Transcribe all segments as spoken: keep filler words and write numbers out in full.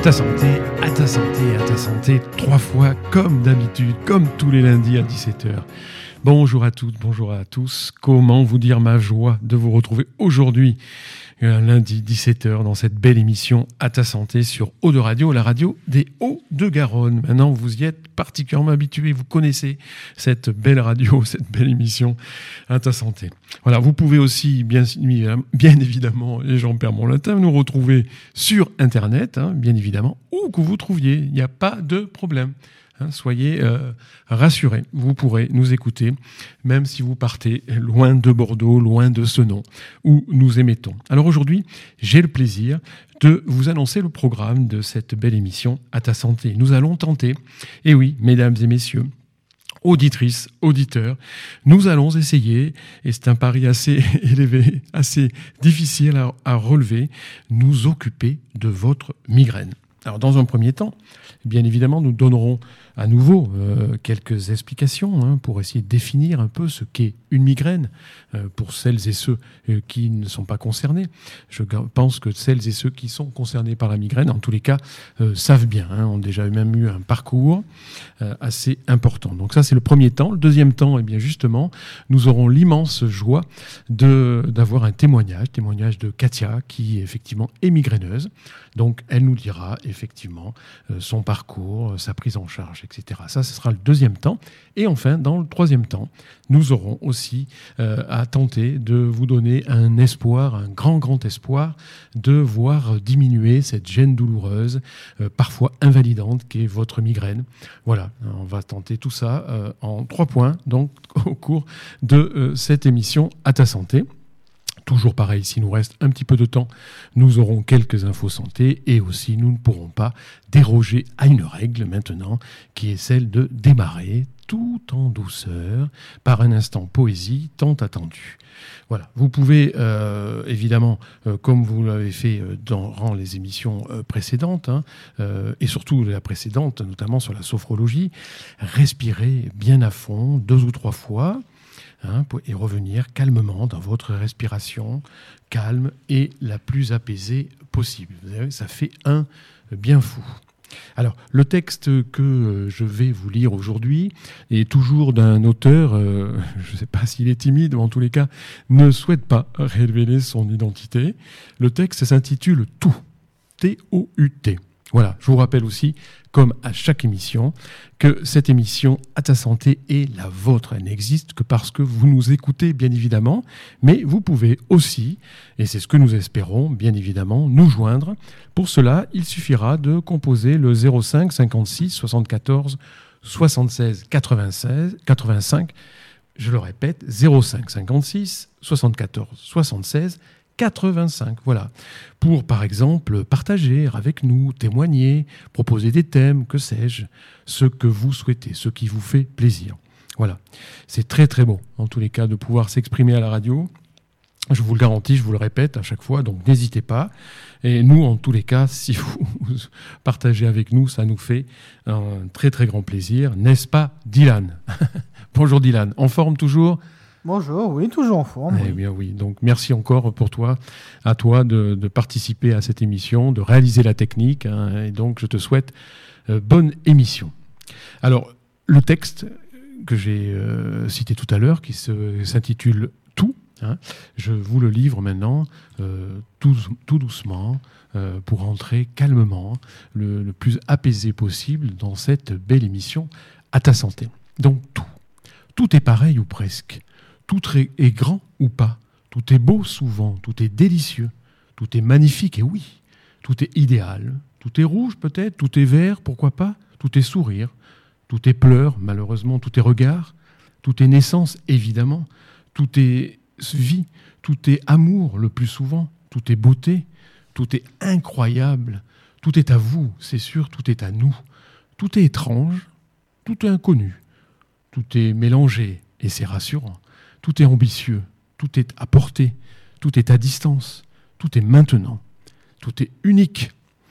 ta santé, à ta santé, à ta santé, trois fois comme d'habitude, comme tous les lundis à dix-sept heures. Bonjour à toutes, bonjour à tous. Comment vous dire ma joie de vous retrouver aujourd'hui, lundi dix-sept heures, dans cette belle émission à ta santé sur Eau de Radio, la radio des Hauts-de-Garonne. Maintenant, vous y êtes particulièrement habitués, vous connaissez cette belle radio, cette belle émission à ta santé. Voilà, vous pouvez aussi, bien, bien évidemment, et j'en perds mon latin, nous retrouver sur Internet, hein, bien évidemment, où que vous trouviez, il n'y a pas de problème. Hein, soyez euh, rassurés, vous pourrez nous écouter, même si vous partez loin de Bordeaux, loin de ce nom où nous émettons. Alors aujourd'hui, j'ai le plaisir de vous annoncer le programme de cette belle émission à ta santé. Nous allons tenter, et oui, mesdames et messieurs, auditrices, auditeurs, nous allons essayer, et c'est un pari assez élevé, assez difficile à, à relever, nous occuper de votre migraine. Alors dans un premier temps, bien évidemment, nous donnerons à nouveau euh, quelques explications hein, pour essayer de définir un peu ce qu'est une migraine euh, pour celles et ceux euh, qui ne sont pas concernés. Je pense que celles et ceux qui sont concernés par la migraine, en tous les cas, euh, savent bien, hein, ont déjà même eu un parcours euh, assez important. Donc ça, c'est le premier temps. Le deuxième temps, eh bien justement, nous aurons l'immense joie de, d'avoir un témoignage, témoignage de Katia, qui effectivement est migraineuse. Donc elle nous dira effectivement euh, son parcours, sa prise en charge, et cetera. Ça, ce sera le deuxième temps. Et enfin, dans le troisième temps, nous aurons aussi euh, à tenter de vous donner un espoir, un grand, grand espoir de voir diminuer cette gêne douloureuse, euh, parfois invalidante, qu'est votre migraine. Voilà, on va tenter tout ça euh, en trois points, donc au cours de euh, cette émission à ta santé. Toujours pareil, s'il nous reste un petit peu de temps, nous aurons quelques infos santé et aussi nous ne pourrons pas déroger à une règle maintenant qui est celle de démarrer tout en douceur par un instant poésie tant attendu. Voilà, vous pouvez euh, évidemment, euh, comme vous l'avez fait euh, durant les émissions euh, précédentes, hein, euh, et surtout la précédente, notamment sur la sophrologie, respirer bien à fond deux ou trois fois. Hein, et revenir calmement dans votre respiration, calme et la plus apaisée possible. Vous savez, ça fait un bien fou. Alors, le texte que je vais vous lire aujourd'hui est toujours d'un auteur, euh, je ne sais pas s'il est timide, mais en tous les cas, ne souhaite pas révéler son identité. Le texte s'intitule « Tout », T O U T. Voilà, je vous rappelle aussi, comme à chaque émission, que cette émission à ta santé est la vôtre. Elle n'existe que parce que vous nous écoutez, bien évidemment, mais vous pouvez aussi, et c'est ce que nous espérons, bien évidemment, nous joindre. Pour cela, il suffira de composer le zéro cinq cinquante-six soixante-quatorze soixante-seize quatre-vingt-seize quatre-vingt-cinq. Je le répète, zéro cinq cinquante-six soixante-quatorze soixante-seize quatre-vingt-cinq, voilà. Pour, par exemple, partager avec nous, témoigner, proposer des thèmes, que sais-je, ce que vous souhaitez, ce qui vous fait plaisir. Voilà. C'est très, très bon, en tous les cas, de pouvoir s'exprimer à la radio. Je vous le garantis, je vous le répète à chaque fois, donc n'hésitez pas. Et nous, en tous les cas, si vous partagez avec nous, ça nous fait un très, très grand plaisir. N'est-ce pas, Dylan ? Bonjour Dylan, en forme toujours ? Bonjour, oui, toujours en forme. Eh bien oui, donc merci encore pour toi, à toi de, de participer à cette émission, de réaliser la technique, hein, et donc je te souhaite euh, bonne émission. Alors, le texte que j'ai euh, cité tout à l'heure, qui se, s'intitule « Tout hein, », je vous le livre maintenant, euh, tout, tout doucement, euh, pour entrer calmement, le, le plus apaisé possible dans cette belle émission à ta santé. Donc tout, tout est pareil ou presque. Tout est grand ou pas, tout est beau souvent, tout est délicieux, tout est magnifique et oui, tout est idéal, tout est rouge peut-être, tout est vert, pourquoi pas, tout est sourire, tout est pleurs, malheureusement, tout est regard, tout est naissance évidemment, tout est vie, tout est amour le plus souvent, tout est beauté, tout est incroyable, tout est à vous, c'est sûr, tout est à nous, tout est étrange, tout est inconnu, tout est mélangé et c'est rassurant. Tout est ambitieux, tout est à portée, tout est à distance, tout est maintenant, tout est unique.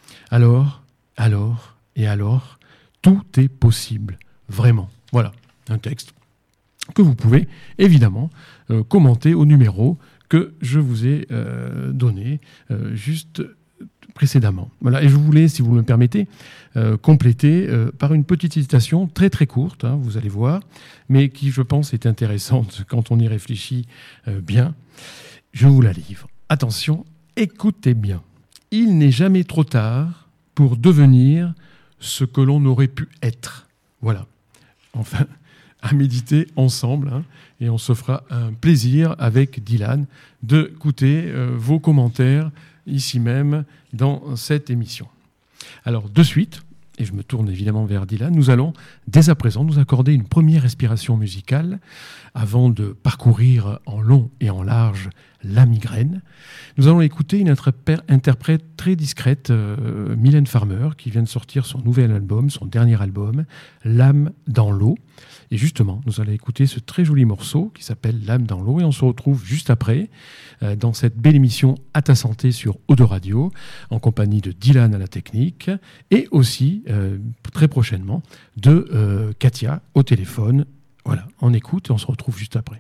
Alors, alors et alors, tout est possible, vraiment. Voilà, un texte que vous pouvez évidemment euh, commenter au numéro que je vous ai euh, donné euh, juste précédemment. Voilà. Et je voulais, si vous me permettez, euh, compléter euh, par une petite citation très très courte, hein, vous allez voir, mais qui, je pense, est intéressante quand on y réfléchit euh, bien. Je vous la livre. Attention, écoutez bien. Il n'est jamais trop tard pour devenir ce que l'on aurait pu être. Voilà. Enfin, à méditer ensemble, hein, et on se fera un plaisir avec Dylan d'écouter euh, vos commentaires ici même dans cette émission. Alors, de suite, et je me tourne évidemment vers Dylan, nous allons dès à présent nous accorder une première respiration musicale avant de parcourir en long et en large la migraine. Nous allons écouter une interprète très discrète, euh, Mylène Farmer, qui vient de sortir son nouvel album, son dernier album, L'âme dans l'eau. Et justement, nous allons écouter ce très joli morceau qui s'appelle L'âme dans l'eau. Et on se retrouve juste après, euh, dans cette belle émission À ta santé sur Eau de Radio, en compagnie de Dylan à la technique, et aussi, euh, très prochainement, de euh, Katia au téléphone. Voilà, on écoute et on se retrouve juste après.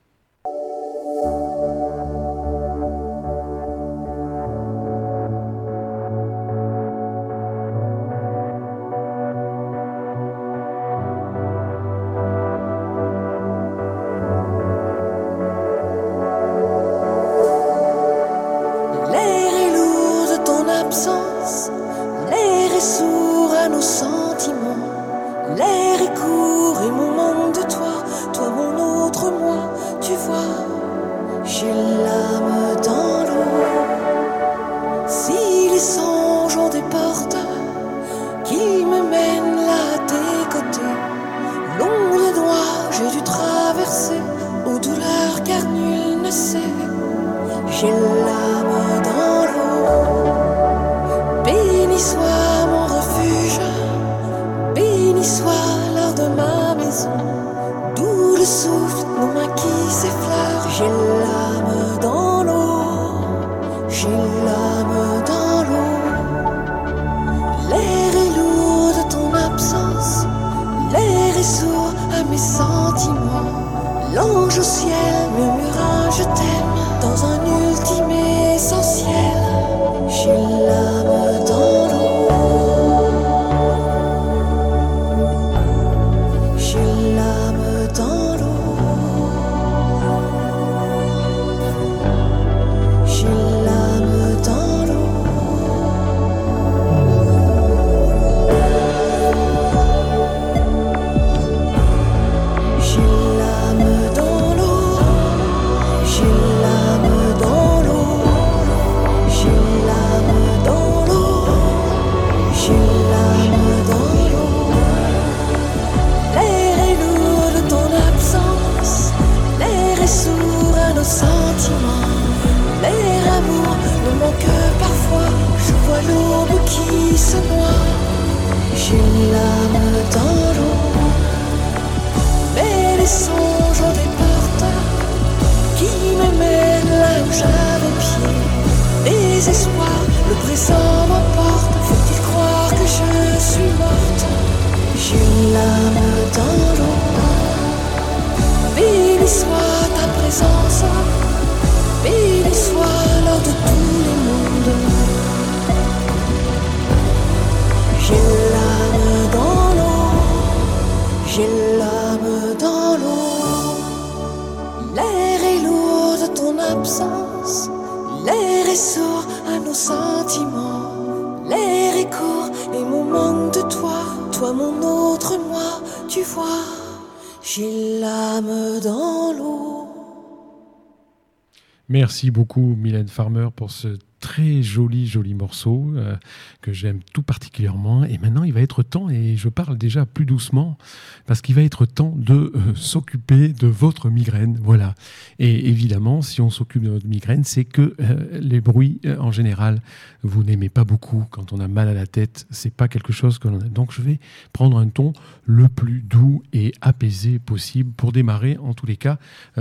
Merci beaucoup Mylène Farmer pour ce très joli, joli morceau euh, que j'aime tout particulièrement. Et maintenant, il va être temps, et je parle déjà plus doucement, parce qu'il va être temps de euh, s'occuper de votre migraine. Voilà. Et évidemment, si on s'occupe de votre migraine, c'est que euh, les bruits, euh, en général, vous n'aimez pas beaucoup. Quand on a mal à la tête, c'est pas quelque chose que l'on a. Donc, je vais prendre un ton le plus doux et apaisé possible pour démarrer, en tous les cas,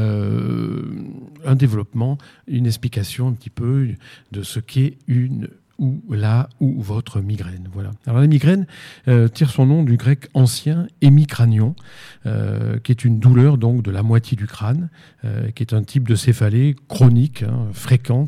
euh, un développement, une explication un petit peu de ce qu'est une ou la ou votre migraine. Voilà. Alors la migraine euh, tire son nom du grec ancien hémicranion, euh, qui est une douleur donc de la moitié du crâne, euh, qui est un type de céphalée chronique, hein, fréquente,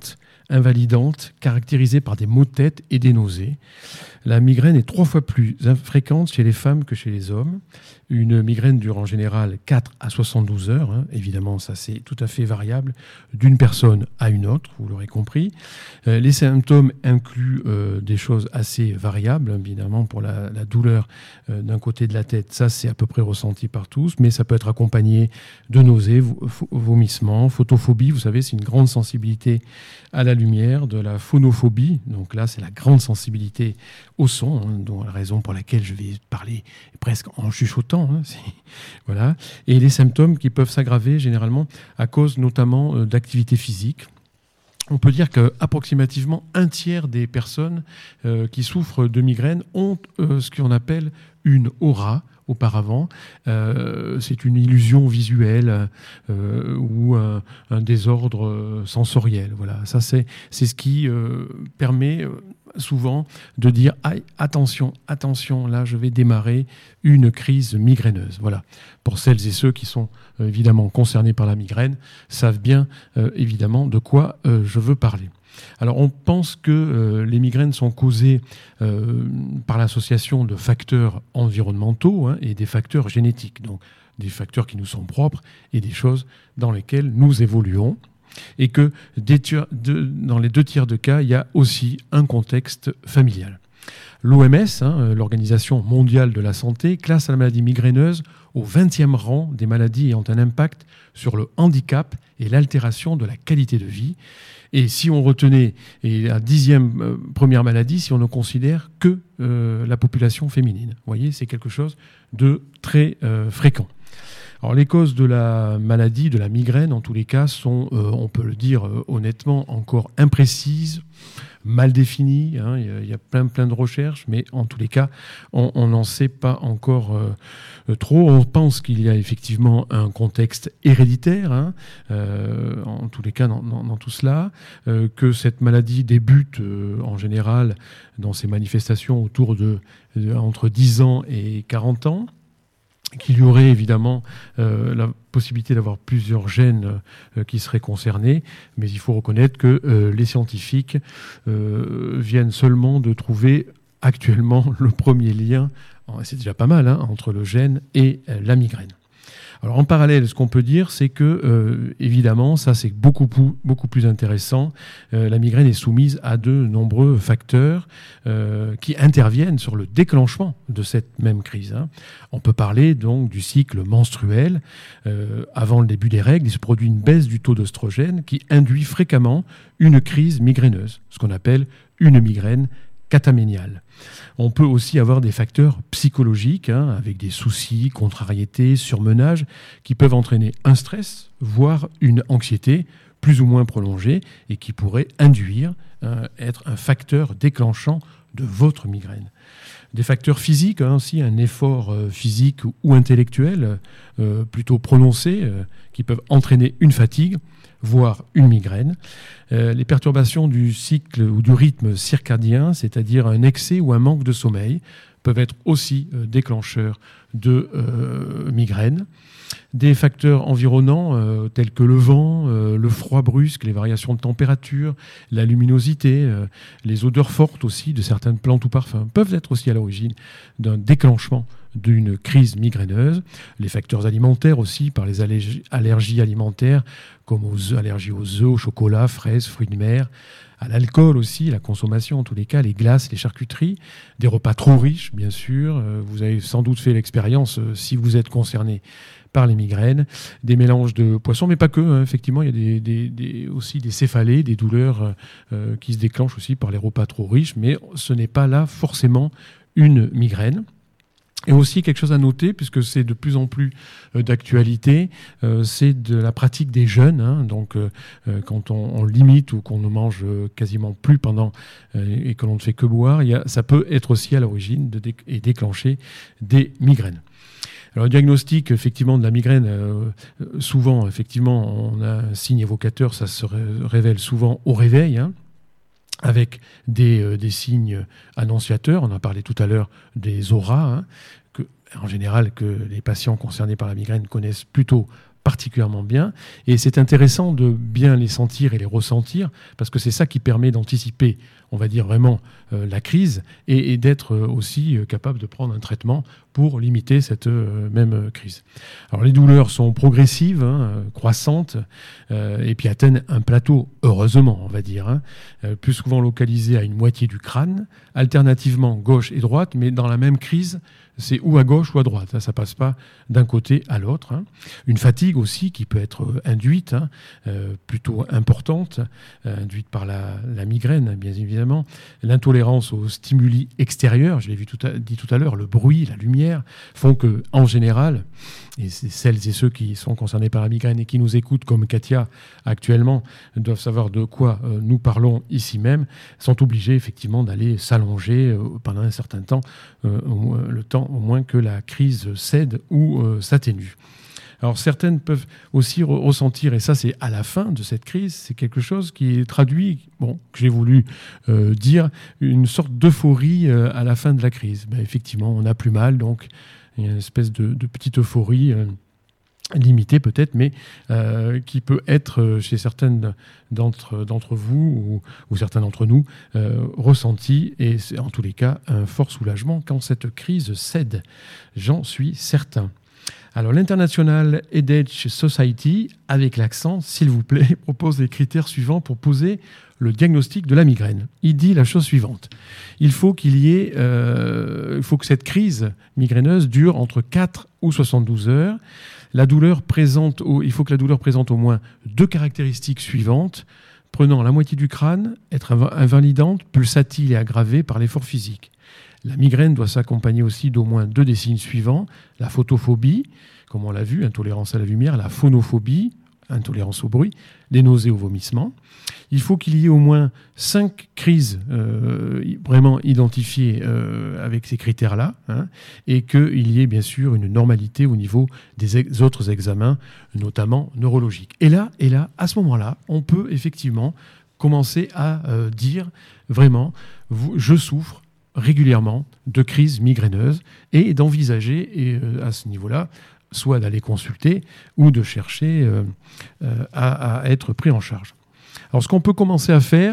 invalidante, caractérisée par des maux de tête et des nausées. La migraine est trois fois plus fréquente chez les femmes que chez les hommes. Une migraine dure en général quatre à soixante-douze heures. Hein. Évidemment, ça c'est tout à fait variable d'une personne à une autre, vous l'aurez compris. Euh, les symptômes incluent euh, des choses assez variables, évidemment, pour la, la douleur euh, d'un côté de la tête. Ça, c'est à peu près ressenti par tous, mais ça peut être accompagné de nausées, vomissements, photophobie. Vous savez, c'est une grande sensibilité à la lumière, de la phonophobie. Donc là, c'est la grande sensibilité au son, hein, dont la raison pour laquelle je vais parler presque en chuchotant. Hein, voilà. Et les symptômes qui peuvent s'aggraver généralement à cause notamment euh, d'activité physique. On peut dire qu'approximativement un tiers des personnes euh, qui souffrent de migraine ont euh, ce qu'on appelle une aura auparavant. Euh, c'est une illusion visuelle euh, ou un, un désordre sensoriel. Voilà. Ça, c'est, c'est ce qui euh, permet euh, souvent de dire ah, attention, attention, là je vais démarrer une crise migraineuse. Voilà. Pour celles et ceux qui sont euh, évidemment concernés par la migraine, savent bien euh, évidemment de quoi euh, je veux parler. Alors on pense que euh, les migraines sont causées euh, par l'association de facteurs environnementaux hein, et des facteurs génétiques, donc des facteurs qui nous sont propres et des choses dans lesquelles nous évoluons. Et que des tiers, de, dans les deux tiers de cas, il y a aussi un contexte familial. L'O M S, hein, l'Organisation mondiale de la santé, classe la maladie migraineuse au vingtième rang des maladies ayant un impact sur le handicap et l'altération de la qualité de vie. Et si on retenait et la dixième euh, première maladie, si on ne considère que euh, la population féminine. Vous voyez, c'est quelque chose de très euh, fréquent. Alors les causes de la maladie, de la migraine, en tous les cas, sont, euh, on peut le dire euh, honnêtement, encore imprécises, mal définies. Hein. Il y a plein, plein de recherches, mais en tous les cas, on n'en sait pas encore euh, trop. On pense qu'il y a effectivement un contexte héréditaire, hein, euh, en tous les cas dans, dans, dans tout cela, euh, que cette maladie débute euh, en général dans ses manifestations autour de, de entre dix ans et quarante ans. Qu'il y aurait évidemment euh, la possibilité d'avoir plusieurs gènes euh, qui seraient concernés, mais il faut reconnaître que euh, les scientifiques euh, viennent seulement de trouver actuellement le premier lien, c'est déjà pas mal, hein, entre le gène et euh, la migraine. Alors en parallèle, ce qu'on peut dire, c'est que, euh, évidemment, ça c'est beaucoup, beaucoup plus intéressant, euh, la migraine est soumise à de nombreux facteurs euh, qui interviennent sur le déclenchement de cette même crise. Hein. On peut parler donc du cycle menstruel. Euh, avant le début des règles, il se produit une baisse du taux d'œstrogène qui induit fréquemment une crise migraineuse, ce qu'on appelle une migraine cataméniale. On peut aussi avoir des facteurs psychologiques, hein, avec des soucis, contrariétés, surmenage, qui peuvent entraîner un stress, voire une anxiété plus ou moins prolongée, et qui pourrait induire, euh, être un facteur déclenchant de votre migraine. Des facteurs physiques, hein, aussi, un effort euh, physique ou intellectuel euh, plutôt prononcé, euh, qui peuvent entraîner une fatigue, voire une migraine. Euh, les perturbations du cycle ou du rythme circadien, c'est-à-dire un excès ou un manque de sommeil, peuvent être aussi euh, déclencheurs de euh, migraine. Des facteurs environnants euh, tels que le vent, euh, le froid brusque, les variations de température, la luminosité, euh, les odeurs fortes aussi de certaines plantes ou parfums peuvent être aussi à l'origine d'un déclenchement d'une crise migraineuse. Les facteurs alimentaires aussi, par les allergies, allergies alimentaires, comme aux allergies aux œufs, au chocolat, fraises, fruits de mer, à l'alcool aussi, la consommation en tous les cas, les glaces, les charcuteries, des repas trop riches, bien sûr. Euh, vous avez sans doute fait l'expérience, euh, si vous êtes concerné par les migraines, des mélanges de poissons, mais pas que. Hein, effectivement, il y a des, des, des, aussi des céphalées, des douleurs euh, qui se déclenchent aussi par les repas trop riches, mais ce n'est pas là forcément une migraine. Et aussi quelque chose à noter, puisque c'est de plus en plus euh, d'actualité, euh, c'est de la pratique des jeûnes. Hein, donc, euh, quand on, on limite ou qu'on ne mange quasiment plus pendant euh, et que l'on ne fait que boire, il y a, ça peut être aussi à l'origine de dé- et déclencher des migraines. Alors, le diagnostic, effectivement, de la migraine, euh, souvent, effectivement, on a un signe évocateur, ça se ré- révèle souvent au réveil, hein, avec des, euh, des signes annonciateurs. On a parlé tout à l'heure des auras, hein, que, en général, que les patients concernés par la migraine connaissent plutôt particulièrement bien. Et c'est intéressant de bien les sentir et les ressentir, parce que c'est ça qui permet d'anticiper, on va dire vraiment, euh, la crise et, et d'être aussi euh, capable de prendre un traitement pour limiter cette euh, même crise. Alors les douleurs sont progressives, hein, croissantes, euh, et puis atteignent un plateau, heureusement, on va dire, hein, euh, plus souvent localisé à une moitié du crâne, alternativement gauche et droite, mais dans la même crise, c'est ou à gauche ou à droite. Ça ne passe pas d'un côté à l'autre. Hein. Une fatigue aussi qui peut être induite, hein, euh, plutôt importante, euh, induite par la, la migraine, bien évidemment. L'intolérance aux stimuli extérieurs, je l'ai vu tout à, dit tout à l'heure, le bruit, la lumière, font que, en général, et c'est celles et ceux qui sont concernés par la migraine et qui nous écoutent, comme Katia actuellement, doivent savoir de quoi euh, nous parlons ici même, sont obligés effectivement d'aller s'allonger euh, pendant un certain temps, euh, le temps au moins que la crise cède ou euh, s'atténue. Alors certaines peuvent aussi re- ressentir, et ça c'est à la fin de cette crise, c'est quelque chose qui est traduit, bon, que j'ai voulu euh, dire, une sorte d'euphorie euh, à la fin de la crise. Ben, effectivement, on n'a plus mal, donc il y a une espèce de, de petite euphorie euh, limitée peut-être, mais euh, qui peut être chez certaines d'entre, d'entre vous ou, ou certains d'entre nous euh, ressentie, et c'est en tous les cas un fort soulagement quand cette crise cède. J'en suis certain. Alors l'International Headache Society, avec l'accent, s'il vous plaît, propose les critères suivants pour poser le diagnostic de la migraine. Il dit la chose suivante. Il faut qu'il y ait, euh, il faut que cette crise migraineuse dure entre quatre ou soixante-douze heures. La douleur présente au, il faut que la douleur présente au moins deux caractéristiques suivantes. Prenant la moitié du crâne, être invalidante, pulsatile et aggravée par l'effort physique. La migraine doit s'accompagner aussi d'au moins deux des signes suivants. La photophobie, comme on l'a vu, intolérance à la lumière, la phonophobie, intolérance au bruit, les nausées ou vomissements. Il faut qu'il y ait au moins cinq crises euh, vraiment identifiées euh, avec ces critères-là, hein, et qu'il y ait bien sûr une normalité au niveau des ex- autres examens, notamment neurologiques. Et là, et là, à ce moment-là, on peut effectivement commencer à euh, dire vraiment, vous, je souffre régulièrement de crises migraineuses, et d'envisager et, euh, à ce niveau-là, soit d'aller consulter ou de chercher euh, euh, à, à être pris en charge. Alors ce qu'on peut commencer à faire,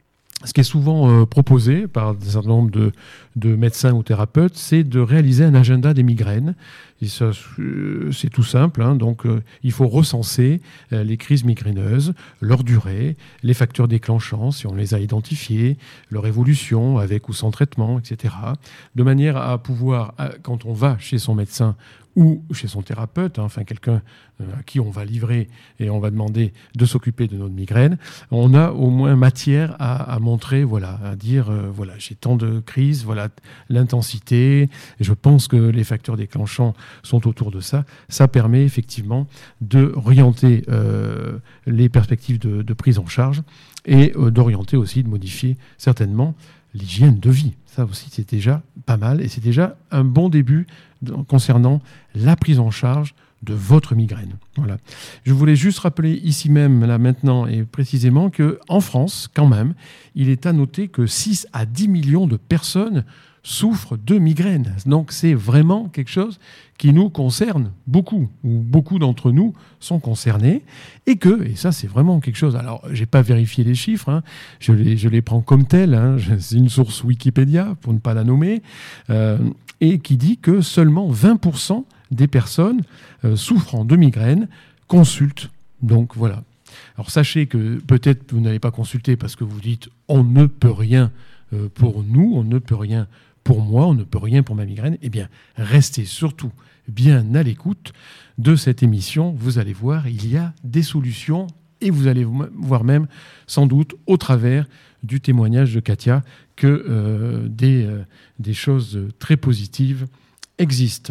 ce qui est souvent euh, proposé par un certain nombre de, de médecins ou thérapeutes, c'est de réaliser un agenda des migraines. Et ça, euh, c'est tout simple, hein, donc euh, il faut recenser euh, les crises migraineuses, leur durée, les facteurs déclenchants, si on les a identifiés, leur évolution avec ou sans traitement, et cetera. De manière à pouvoir, à, quand on va chez son médecin ou chez son thérapeute, hein, enfin quelqu'un euh, à qui on va livrer et on va demander de s'occuper de notre migraine, on a au moins matière à, à montrer, voilà, à dire, euh, voilà, j'ai tant de crises, voilà l'intensité, je pense que les facteurs déclenchants sont autour de ça. Ça permet effectivement d'orienter euh, les perspectives de, de prise en charge et euh, d'orienter aussi, de modifier certainement l'hygiène de vie. Ça aussi, c'est déjà pas mal et c'est déjà un bon début concernant la prise en charge de votre migraine. Voilà. Je voulais juste rappeler ici même, là maintenant et précisément, qu'en France, quand même, il est à noter que six à dix millions de personnes souffrent de migraine. Donc c'est vraiment quelque chose qui nous concerne beaucoup, ou beaucoup d'entre nous sont concernés, et que, et ça c'est vraiment quelque chose, alors j'ai pas vérifié les chiffres, hein, je, les, je les prends comme tels, hein, c'est une source Wikipédia, pour ne pas la nommer, euh, et qui dit que seulement vingt pour cent des personnes euh, souffrant de migraine consultent. Donc voilà. Alors sachez que peut-être vous n'allez pas consulter parce que vous dites on ne peut rien euh, pour nous, on ne peut rien pour moi, on ne peut rien pour ma migraine. Eh bien, restez surtout bien à l'écoute de cette émission. Vous allez voir, il y a des solutions et vous allez voir même, sans doute, au travers du témoignage de Katia, que euh, des, euh, des choses très positives existent.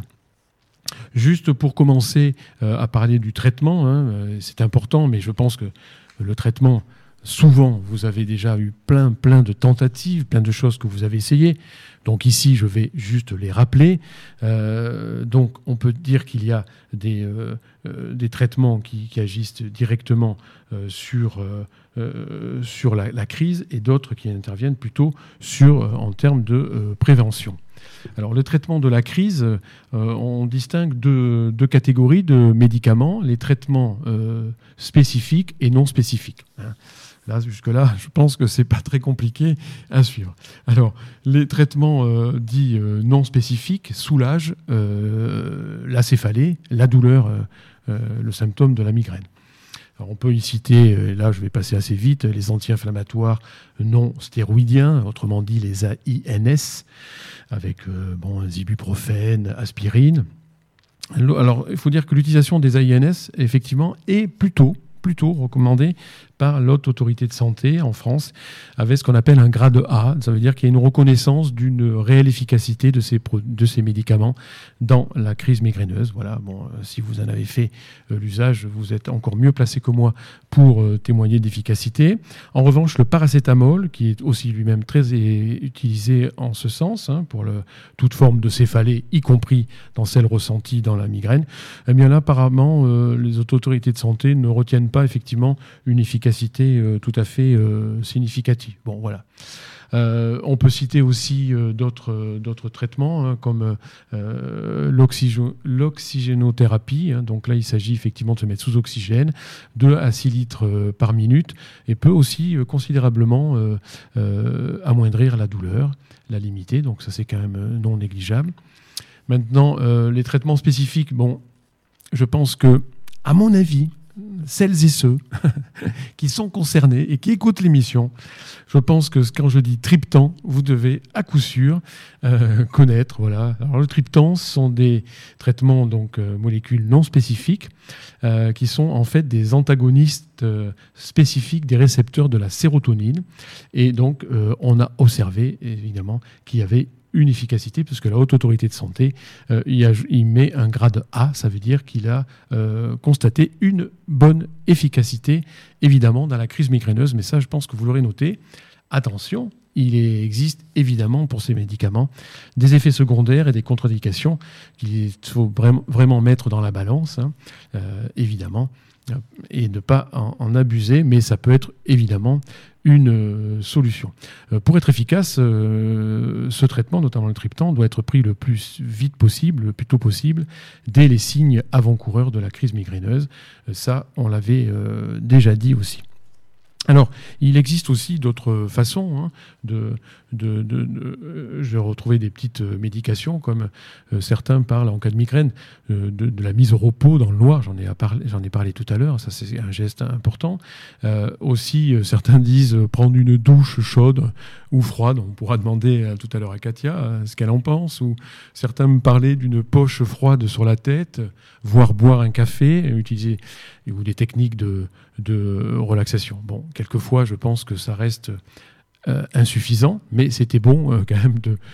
Juste pour commencer euh, à parler du traitement, hein, euh, c'est important, mais je pense que le traitement, souvent, vous avez déjà eu plein, plein de tentatives, plein de choses que vous avez essayées. Donc ici, je vais juste les rappeler. Euh, donc on peut dire qu'il y a des, euh, euh, des traitements qui, qui agissent directement euh, sur, euh, euh, sur la, la crise et d'autres qui interviennent plutôt sur, euh, en termes de euh, prévention. Alors, le traitement de la crise, euh, on distingue deux, deux catégories de médicaments, les traitements euh, spécifiques et non spécifiques. Hein. Là, jusque-là, je pense que ce n'est pas très compliqué à suivre. Alors, les traitements euh, dits euh, non spécifiques soulagent euh, la céphalée, la douleur, euh, euh, le symptôme de la migraine. Alors, on peut y citer, et là je vais passer assez vite, les anti-inflammatoires non stéroïdiens, autrement dit les A I N S, avec euh, bon, ibuprofène, aspirine. Alors, il faut dire que l'utilisation des A I N S, effectivement, est plutôt plutôt recommandé par l'Haute Autorité de Santé en France, avec ce qu'on appelle un grade A. Ça veut dire qu'il y a une reconnaissance d'une réelle efficacité de ces, pro- de ces médicaments dans la crise migraineuse. Voilà. Bon, euh, si vous en avez fait euh, l'usage, vous êtes encore mieux placé que moi pour euh, témoigner d'efficacité. En revanche, le paracétamol, qui est aussi lui-même très é- utilisé en ce sens, hein, pour le, toute forme de céphalée, y compris dans celle ressentie dans la migraine, eh bien là, apparemment, euh, les autorités de santé ne retiennent pas effectivement une efficacité euh, tout à fait euh, significative. Bon, voilà. Euh, on peut citer aussi euh, d'autres, euh, d'autres traitements, hein, comme euh, l'oxygé- l'oxygénothérapie. Hein. Donc là, il s'agit effectivement de se mettre sous oxygène, deux à six litres euh, par minute, et peut aussi euh, considérablement euh, euh, amoindrir la douleur, la limiter. Donc ça, c'est quand même euh, non négligeable. Maintenant, euh, les traitements spécifiques, bon, je pense que, à mon avis, celles et ceux qui sont concernés et qui écoutent l'émission, je pense que quand je dis triptan, vous devez à coup sûr euh, connaître. Voilà. Alors, le triptan, ce sont des traitements, donc euh, molécules non spécifiques, euh, qui sont en fait des antagonistes euh, spécifiques des récepteurs de la sérotonine. Et donc, euh, on a observé, évidemment, qu'il y avait une efficacité, puisque la Haute Autorité de Santé euh, y, a, y met un grade A, ça veut dire qu'il a euh, constaté une bonne efficacité, évidemment, dans la crise migraineuse, mais ça, je pense que vous l'aurez noté. Attention, il existe évidemment pour ces médicaments des effets secondaires et des contre-indications qu'il faut vraiment, vraiment mettre dans la balance, hein, euh, évidemment, et ne pas en, en abuser, mais ça peut être évidemment une euh, solution. Euh, pour être efficace, euh, ce traitement, notamment le triptan, doit être pris le plus vite possible, le plus tôt possible, dès les signes avant-coureurs de la crise migraineuse. Euh, ça, on l'avait euh, déjà dit aussi. Alors, il existe aussi d'autres façons hein, de, de, de, de... Euh, j'ai retrouvé des petites médications, comme euh, certains parlent en cas de migraine, euh, de, de la mise au repos dans le noir, j'en ai, parlé, j'en ai parlé tout à l'heure, ça c'est un geste important. Euh, aussi, euh, certains disent euh, prendre une douche chaude ou froide, on pourra demander euh, tout à l'heure à Katia euh, ce qu'elle en pense, ou certains me parlaient d'une poche froide sur la tête, voire boire un café, utiliser ou des techniques de, de relaxation. Bon, quelquefois, je pense que ça reste euh, insuffisant, mais c'était bon euh, quand même de,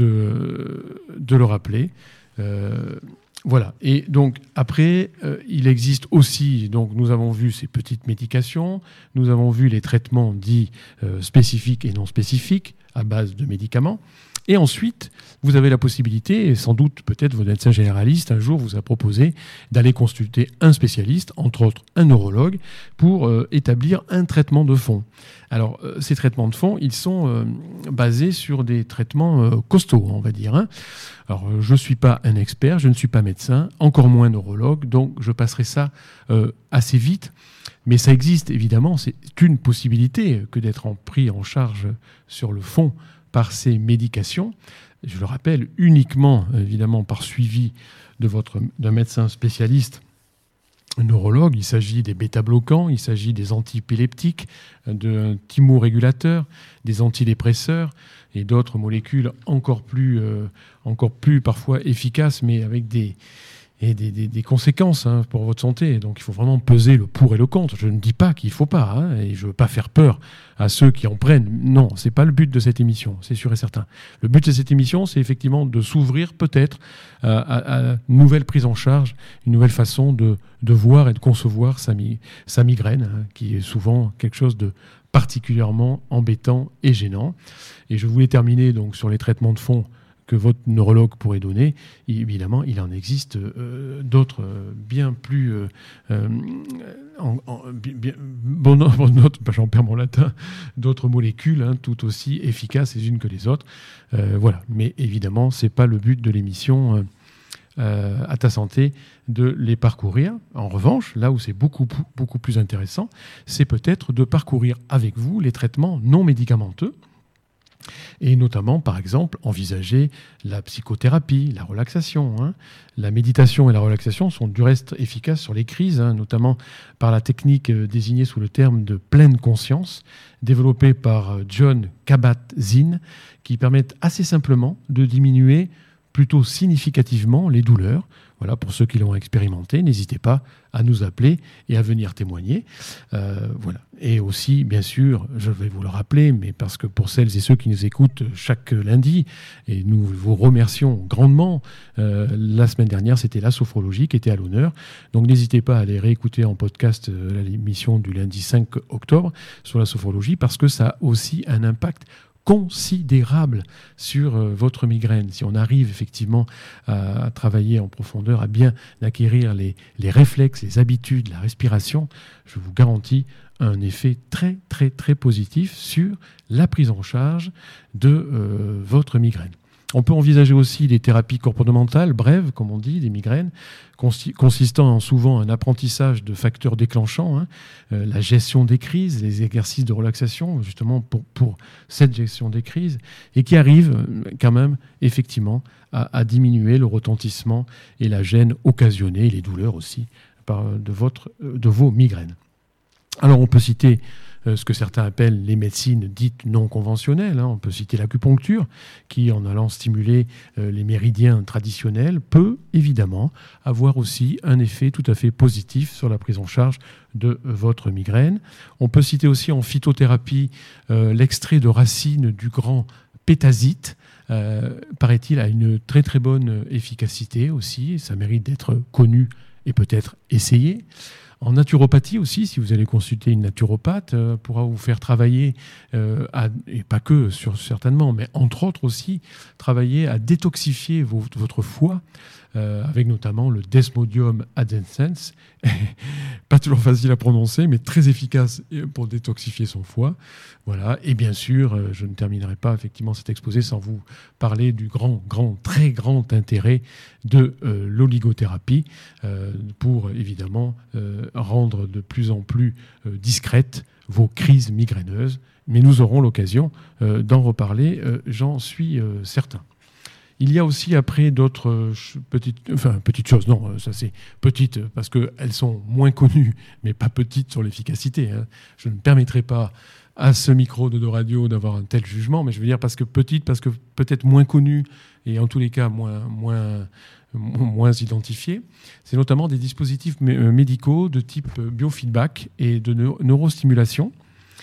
de, de le rappeler. Euh, voilà. Et donc, après, euh, il existe aussi, donc nous avons vu ces petites médications, nous avons vu les traitements dits euh, spécifiques et non spécifiques à base de médicaments. Et ensuite, vous avez la possibilité, et sans doute peut-être votre médecin généraliste un jour vous a proposé d'aller consulter un spécialiste, entre autres un neurologue, pour euh, établir un traitement de fond. Alors, euh, ces traitements de fond, ils sont euh, basés sur des traitements euh, costauds, on va dire. Hein. Alors, euh, je ne suis pas un expert, je ne suis pas médecin, encore moins neurologue, donc je passerai ça euh, assez vite. Mais ça existe, évidemment, c'est une possibilité que d'être en, pris en charge sur le fond par ces médications, je le rappelle, uniquement, évidemment, par suivi de votre, d'un médecin spécialiste neurologue. Il s'agit des bêta-bloquants, il s'agit des antiépileptiques, de thymorégulateurs, des antidépresseurs et d'autres molécules encore plus, euh, encore plus parfois efficaces, mais avec des... et des, des, des conséquences hein, pour votre santé. Donc il faut vraiment peser le pour et le contre. Je ne dis pas qu'il ne faut pas, hein, et je ne veux pas faire peur à ceux qui en prennent. Non, ce n'est pas le but de cette émission, c'est sûr et certain. Le but de cette émission, c'est effectivement de s'ouvrir peut-être à, à, à une nouvelle prise en charge, une nouvelle façon de, de voir et de concevoir sa, mi, sa migraine, hein, qui est souvent quelque chose de particulièrement embêtant et gênant. Et je voulais terminer donc sur les traitements de fond que votre neurologue pourrait donner. Et évidemment, il en existe euh, d'autres euh, bien plus, euh, euh, en, en, bien, bon nombre d'autres, ben j'en perds mon latin, d'autres molécules, hein, tout aussi efficaces les unes que les autres. Euh, voilà. Mais évidemment, c'est pas le but de l'émission euh, euh, à ta santé de les parcourir. En revanche, là où c'est beaucoup, beaucoup plus intéressant, c'est peut-être de parcourir avec vous les traitements non médicamenteux. Et notamment, par exemple, envisager la psychothérapie, la relaxation. Hein. La méditation et la relaxation sont du reste efficaces sur les crises, hein, notamment par la technique désignée sous le terme de pleine conscience, développée par Jon Kabat-Zinn, qui permettent assez simplement de diminuer plutôt significativement les douleurs. Voilà, pour ceux qui l'ont expérimenté, n'hésitez pas à nous appeler et à venir témoigner. Euh, voilà. Et aussi, bien sûr, je vais vous le rappeler, mais parce que pour celles et ceux qui nous écoutent chaque lundi, et nous vous remercions grandement, euh, la semaine dernière, c'était la sophrologie qui était à l'honneur. Donc n'hésitez pas à aller réécouter en podcast euh, l'émission du lundi cinq octobre sur la sophrologie, parce que ça a aussi un impact considérable sur euh, votre migraine. Si on arrive effectivement à, à travailler en profondeur, à bien acquérir les, les réflexes, les habitudes, la respiration, je vous garantis un effet très très très positif sur la prise en charge de euh, votre migraine. On peut envisager aussi des thérapies comportementales brèves, comme on dit, des migraines, consi- consistant en souvent un apprentissage de facteurs déclenchants, hein, euh, la gestion des crises, les exercices de relaxation, justement pour, pour cette gestion des crises, et qui arrivent euh, quand même, effectivement, à, à diminuer le retentissement et la gêne occasionnée, et les douleurs aussi, par, de, votre, de vos migraines. Alors on peut citer euh, ce que certains appellent les médecines dites non conventionnelles. Hein. On peut citer l'acupuncture, qui en allant stimuler euh, les méridiens traditionnels, peut évidemment avoir aussi un effet tout à fait positif sur la prise en charge de euh, votre migraine. On peut citer aussi en phytothérapie euh, l'extrait de racine du grand pétasite, euh, paraît-il, a une très très bonne efficacité aussi, et ça mérite d'être connu et peut-être essayé. En naturopathie aussi, si vous allez consulter une naturopathe, euh, pourra vous faire travailler, euh, à, et pas que sur, certainement, mais entre autres aussi, travailler à détoxifier vos, votre foie, euh, avec notamment le Desmodium adensens, pas toujours facile à prononcer, mais très efficace pour détoxifier son foie. Voilà. Et bien sûr, euh, je ne terminerai pas effectivement cet exposé sans vous parler du grand, grand, très grand intérêt de euh, l'oligothérapie euh, pour évidemment euh, rendre de plus en plus euh, discrètes vos crises migraineuses. Mais nous aurons l'occasion euh, d'en reparler, euh, j'en suis euh, certain. Il y a aussi après d'autres euh, petites, enfin petites choses, non, ça c'est petites parce qu'elles sont moins connues, mais pas petites sur l'efficacité. Hein. Je ne permettrai pas à ce micro de Dodo Radio d'avoir un tel jugement, mais je veux dire parce que petites, parce que peut-être moins connues et en tous les cas moins, moins, moins identifiées. C'est notamment des dispositifs médicaux de type biofeedback et de neurostimulation.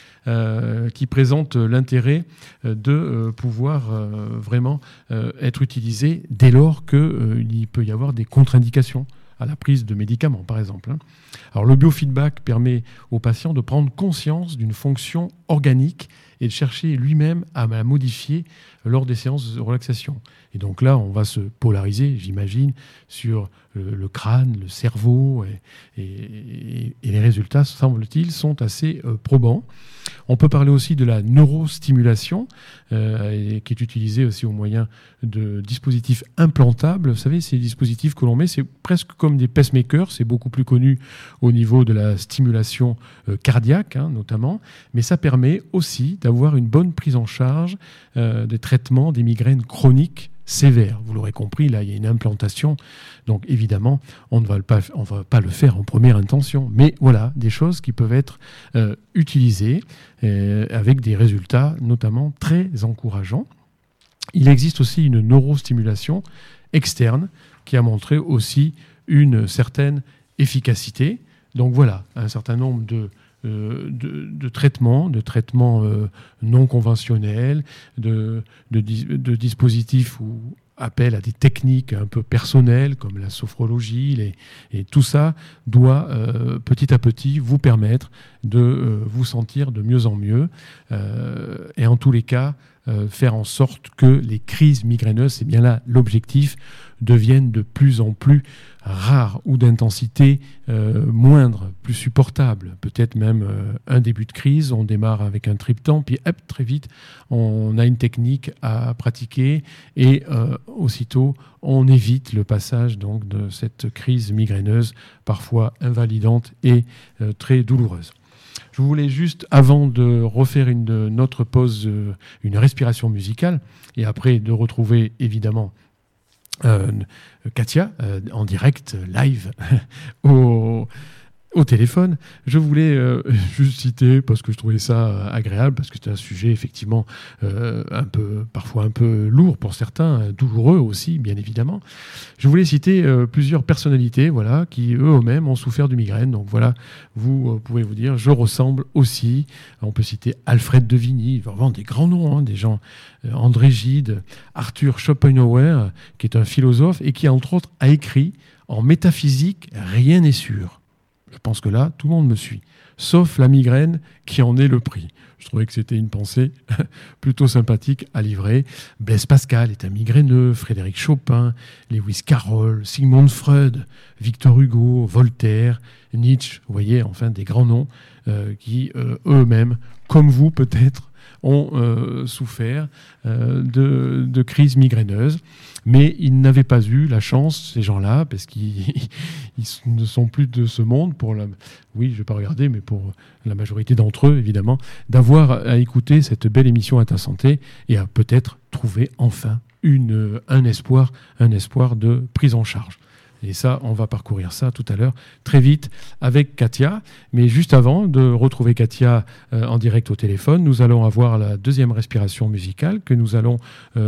Euh, qui présente l'intérêt de euh, pouvoir euh, vraiment euh, être utilisé dès lors qu'il euh, peut y avoir des contre-indications à la prise de médicaments, par exemple. Hein. Alors, le biofeedback permet au patient de prendre conscience d'une fonction organique et de chercher lui-même à la modifier lors des séances de relaxation. Et donc là, on va se polariser, j'imagine, sur le, le crâne, le cerveau, et, et, et les résultats, semble-t-il, sont assez euh, probants. On peut parler aussi de la neurostimulation, euh, et qui est utilisée aussi au moyen de dispositifs implantables. Vous savez, ces dispositifs que l'on met, c'est presque comme des pacemakers, c'est beaucoup plus connu au niveau de la stimulation euh, cardiaque, hein, notamment, mais ça permet aussi d'avoir une bonne prise en charge euh, des traitements des migraines chroniques sévères. Vous l'aurez compris, là, il y a une implantation. Donc, évidemment, on ne va pas, on va pas le faire en première intention. Mais voilà, des choses qui peuvent être euh, utilisées euh, avec des résultats, notamment, très encourageants. Il existe aussi une neurostimulation externe qui a montré aussi une certaine efficacité. Donc, voilà, un certain nombre de De, de, de traitements, de traitements euh, non conventionnels, de, de, de dispositifs ou appel à des techniques un peu personnelles comme la sophrologie, les, et tout ça doit euh, petit à petit vous permettre de euh, vous sentir de mieux en mieux. Euh, et en tous les cas, euh, faire en sorte que les crises migraineuses, c'est bien là l'objectif, deviennent de plus en plus rares ou d'intensité euh, moindre, plus supportable. Peut-être même euh, un début de crise, on démarre avec un triptan, puis hop, très vite, on a une technique à pratiquer et euh, aussitôt, on évite le passage donc, de cette crise migraineuse, parfois invalidante et euh, très douloureuse. Je voulais juste, avant de refaire une, une autre pause, euh, une respiration musicale, et après de retrouver évidemment Euh, Katia euh, en direct, live, au, au téléphone. Je voulais euh, juste citer, parce que je trouvais ça agréable, parce que c'est un sujet effectivement euh, un peu, parfois un peu lourd pour certains, douloureux aussi, bien évidemment. Je voulais citer euh, plusieurs personnalités voilà, qui eux-mêmes ont souffert de migraine. Donc voilà, vous euh, pouvez vous dire, je ressemble aussi. On peut citer Alfred de Vigny, vraiment des grands noms, hein, des gens, euh, André Gide, Arthur Schopenhauer, qui est un philosophe et qui, entre autres, a écrit « En métaphysique, rien n'est sûr ». Je pense que là, tout le monde me suit, sauf la migraine qui en est le prix. Je trouvais que c'était une pensée plutôt sympathique à livrer. Blaise Pascal est un migraineux, Frédéric Chopin, Lewis Carroll, Sigmund Freud, Victor Hugo, Voltaire, Nietzsche, vous voyez, enfin des grands noms euh, qui euh, eux-mêmes, comme vous peut-être, ont euh, souffert euh, de, de crises migraineuses. Mais ils n'avaient pas eu la chance, ces gens-là, parce qu'ils ils ne sont plus de ce monde, pour la, oui, je ne vais pas regarder, mais pour la majorité d'entre eux, évidemment, d'avoir à écouter cette belle émission à ta santé et à peut-être trouver enfin une, un espoir, un espoir de prise en charge. Et ça, on va parcourir ça tout à l'heure, très vite, avec Katia. Mais juste avant de retrouver Katia euh, en direct au téléphone, nous allons avoir la deuxième respiration musicale que nous allons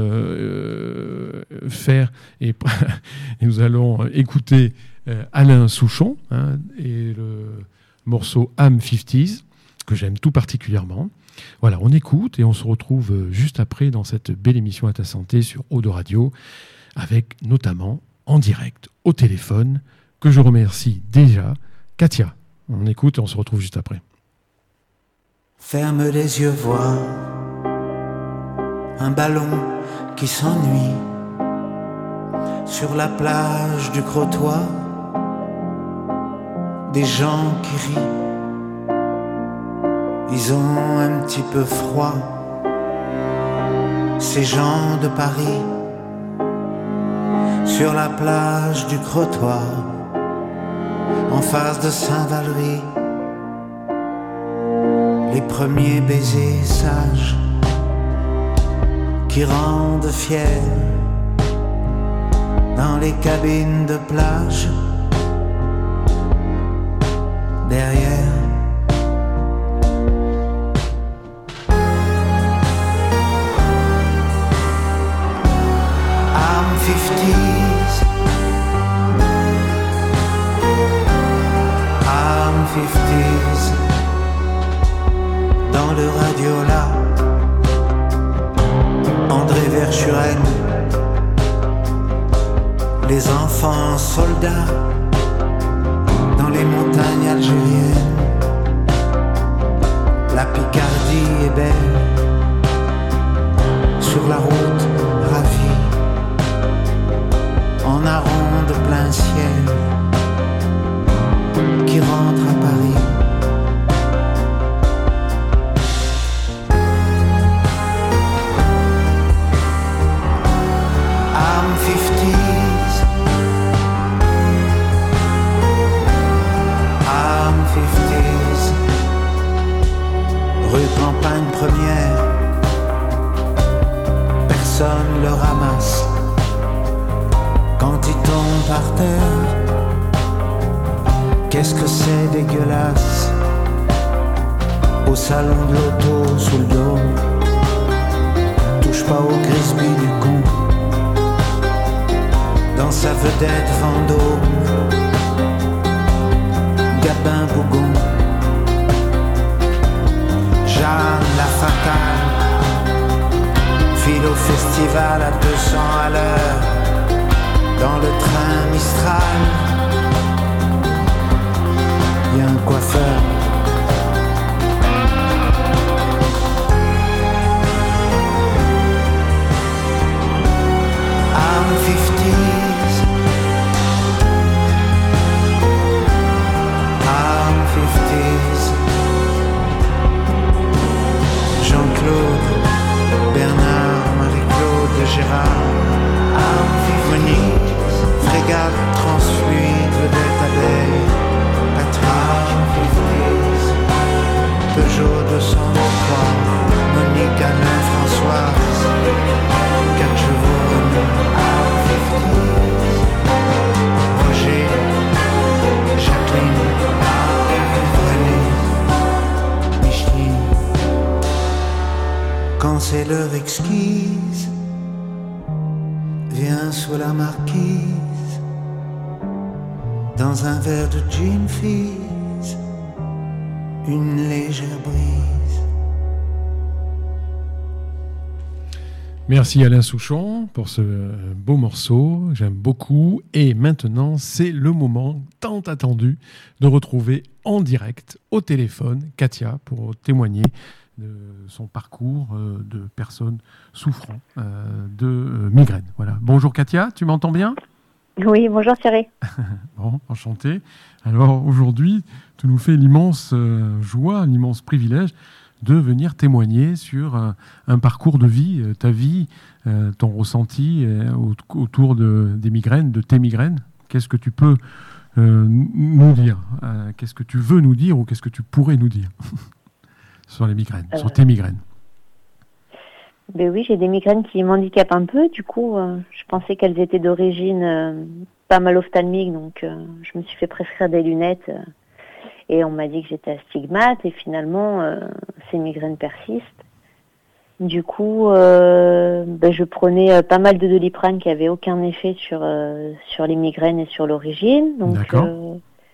euh, euh, faire. Et, et nous allons écouter euh, Alain Souchon hein, et le morceau I'm cinquante, que j'aime tout particulièrement. Voilà, on écoute et on se retrouve juste après dans cette belle émission à ta santé sur Eau de Radio, avec notamment en direct, au téléphone, que je remercie déjà, Katia. On écoute et on se retrouve juste après. Ferme les yeux, vois un ballon qui s'ennuie sur la plage du Crotoy, des gens qui rient, ils ont un petit peu froid, ces gens de Paris. Sur la plage du Crotoy, en face de Saint-Valery, les premiers baisers sages qui rendent fiers dans les cabines de plage. Derrière I'm fifties, I'm fifties, dans le radiola, André Verschuren, les enfants soldats, dans les montagnes algériennes, la Picardie est belle, sur la route ravie, en aron de plein ciel, qui rentre à Paris. I'm fifties, I'm fifties, rue Campagne Première, personne le ramasse. Quand il tombe par terre, qu'est-ce que c'est dégueulasse. Au salon de l'auto, sous le dos, touche pas au Grisby du con. Dans sa vedette Vendôme, Gabin Bougon, Jeanne la fatale, file au festival à deux cents à l'heure. Dans le train Mistral, y a un coiffeur. l'heure exquise vient sous la marquise, dans un verre de gin fizz, une légère brise. Merci Alain Souchon pour ce beau morceau, j'aime beaucoup. Et maintenant, c'est le moment tant attendu de retrouver en direct au téléphone Katia pour témoigner de son parcours de personne souffrant de migraine. Voilà. Bonjour Katia, tu m'entends bien ? Oui, bonjour Thierry. Bon, enchanté. Alors aujourd'hui, tu nous fais l'immense joie, l'immense privilège de venir témoigner sur un, un parcours de vie, ta vie, euh, ton ressenti euh, autour de, des migraines, de tes migraines. Qu'est-ce que tu peux euh, nous dire euh, Qu'est-ce que tu veux nous dire ou qu'est-ce que tu pourrais nous dire sur les migraines, euh... sur tes migraines? Ben oui, j'ai des migraines qui m'handicapent un peu. Du coup, euh, je pensais qu'elles étaient d'origine euh, pas mal ophtalmique, donc euh, je me suis fait prescrire des lunettes. Euh, Et on m'a dit que j'étais astigmate et finalement, euh, ces migraines persistent. Du coup, euh, ben, je prenais euh, pas mal de Doliprane qui avait aucun effet sur euh, sur les migraines et sur l'origine. Donc, D'accord. Euh,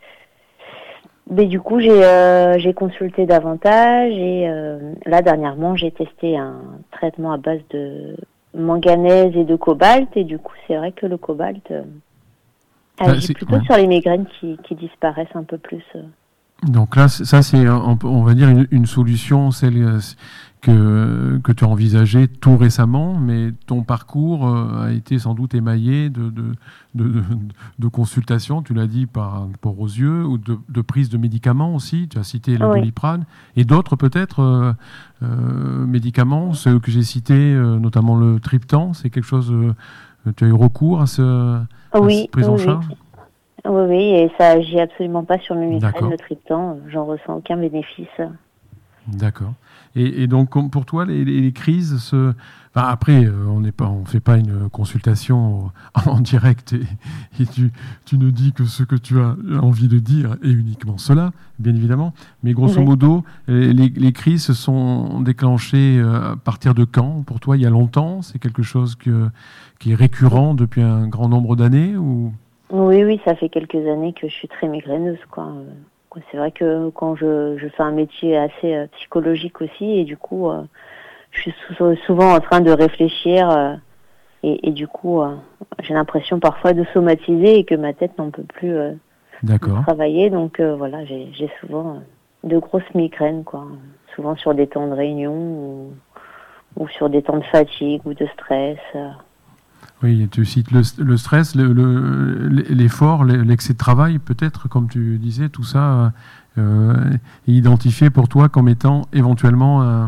ben, du coup, j'ai euh, j'ai consulté davantage et euh, là dernièrement, j'ai testé un traitement à base de manganèse et de cobalt et du coup, c'est vrai que le cobalt euh, agit ah, plutôt ouais. sur les migraines qui, qui disparaissent un peu plus. Euh. Donc là, ça c'est, on va dire, une, une solution, celle que, que tu as envisagée tout récemment, mais ton parcours a été sans doute émaillé de, de, de, de, de consultations, tu l'as dit, par rapport aux yeux, ou de, de prise de médicaments aussi, tu as cité le Oui. Doliprane, et d'autres peut-être euh, euh, médicaments, ceux que j'ai cités, euh, notamment le Triptan, c'est quelque chose, euh, tu as eu recours à, ce, à Oui, cette prise en oui, charge oui. Oui, oui, et ça agit absolument pas sur mes migraines, D'accord. le Triptan, j'en ressens aucun bénéfice. D'accord. Et, et donc, pour toi, les, les crises, se... enfin, après, on n'est pas, on fait pas une consultation en direct et, et tu, tu ne dis que ce que tu as envie de dire est uniquement cela, bien évidemment. Mais grosso Oui. modo, les, les crises se sont déclenchées à partir de quand? Pour toi, il y a longtemps? C'est quelque chose que, qui est récurrent depuis un grand nombre d'années ou... Oui, oui, ça fait quelques années que je suis très migraineuse, quoi. C'est vrai que quand je, je fais un métier assez euh, psychologique aussi, et du coup, euh, je suis sou- souvent en train de réfléchir, euh, et, et du coup, euh, j'ai l'impression parfois de somatiser et que ma tête n'en peut plus euh, D'accord. travailler. Donc euh, voilà, j'ai, j'ai souvent euh, de grosses migraines, quoi. Souvent sur des temps de réunion ou, ou sur des temps de fatigue ou de stress. Euh. Oui, tu cites le, le stress, le, le, l'effort, l'excès de travail, peut-être, comme tu disais, tout ça euh, est identifié pour toi comme étant éventuellement un,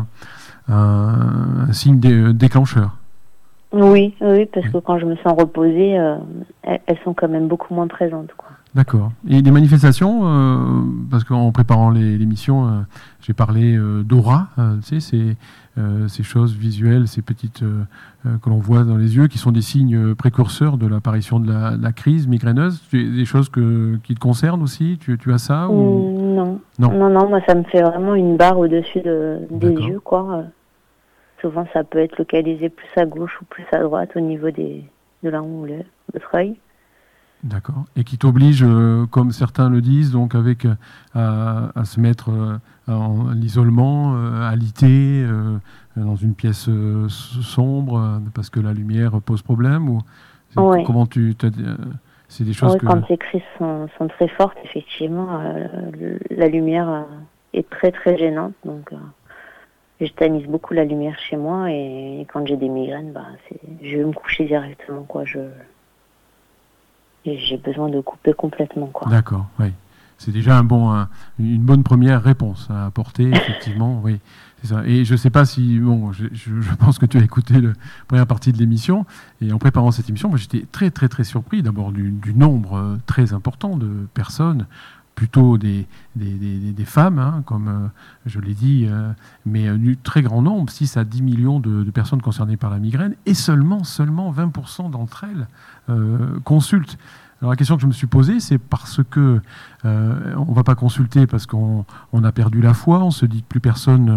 un, un signe dé, déclencheur. Oui, oui, parce oui. que quand je me sens reposée, euh, elles, elles sont quand même beaucoup moins présentes, quoi. D'accord. Et des manifestations, euh, parce qu'en préparant les, l'émission, euh, j'ai parlé euh, d'aura, euh, tu sais, c'est euh, ces choses visuelles, ces petites euh, euh, que l'on voit dans les yeux, qui sont des signes précurseurs de l'apparition de la, la crise migraineuse. Tu, des choses que, qui te concernent aussi, tu, tu as ça ou... mmh, non. non, non, non, moi ça me fait vraiment une barre au-dessus de, des D'accord. yeux, quoi. Euh, souvent ça peut être localisé plus à gauche ou plus à droite au niveau des, de là où le, votre œil. D'accord. Et qui t'oblige, euh, comme certains le disent, donc avec euh, à, à se mettre euh, en l'isolement, euh, à liter euh, dans une pièce euh, sombre euh, parce que la lumière pose problème ou ouais. Comment tu euh, c'est des choses ouais, que quand ces crises sont, sont très fortes, effectivement, euh, le, la lumière euh, est très très gênante. Donc, euh, je tamise beaucoup la lumière chez moi et, et quand j'ai des migraines, bah, c'est, je vais me coucher directement, quoi. Je J'ai besoin de couper complètement, quoi. D'accord, oui. C'est déjà un bon, un, une bonne première réponse à apporter, effectivement, oui. C'est ça. Et je ne sais pas si, bon, je, je, je pense que tu as écouté la première partie de l'émission, et en préparant cette émission, moi j'étais très très très surpris d'abord du, du nombre très important de personnes, plutôt des, des, des, des femmes, hein, comme euh, je l'ai dit, euh, mais du très grand nombre, six à dix millions de, de personnes concernées par la migraine, et seulement, seulement vingt pour cent d'entre elles euh, consultent. Alors la question que je me suis posée, c'est parce que euh, on ne va pas consulter parce qu'on on a perdu la foi, on se dit que plus personne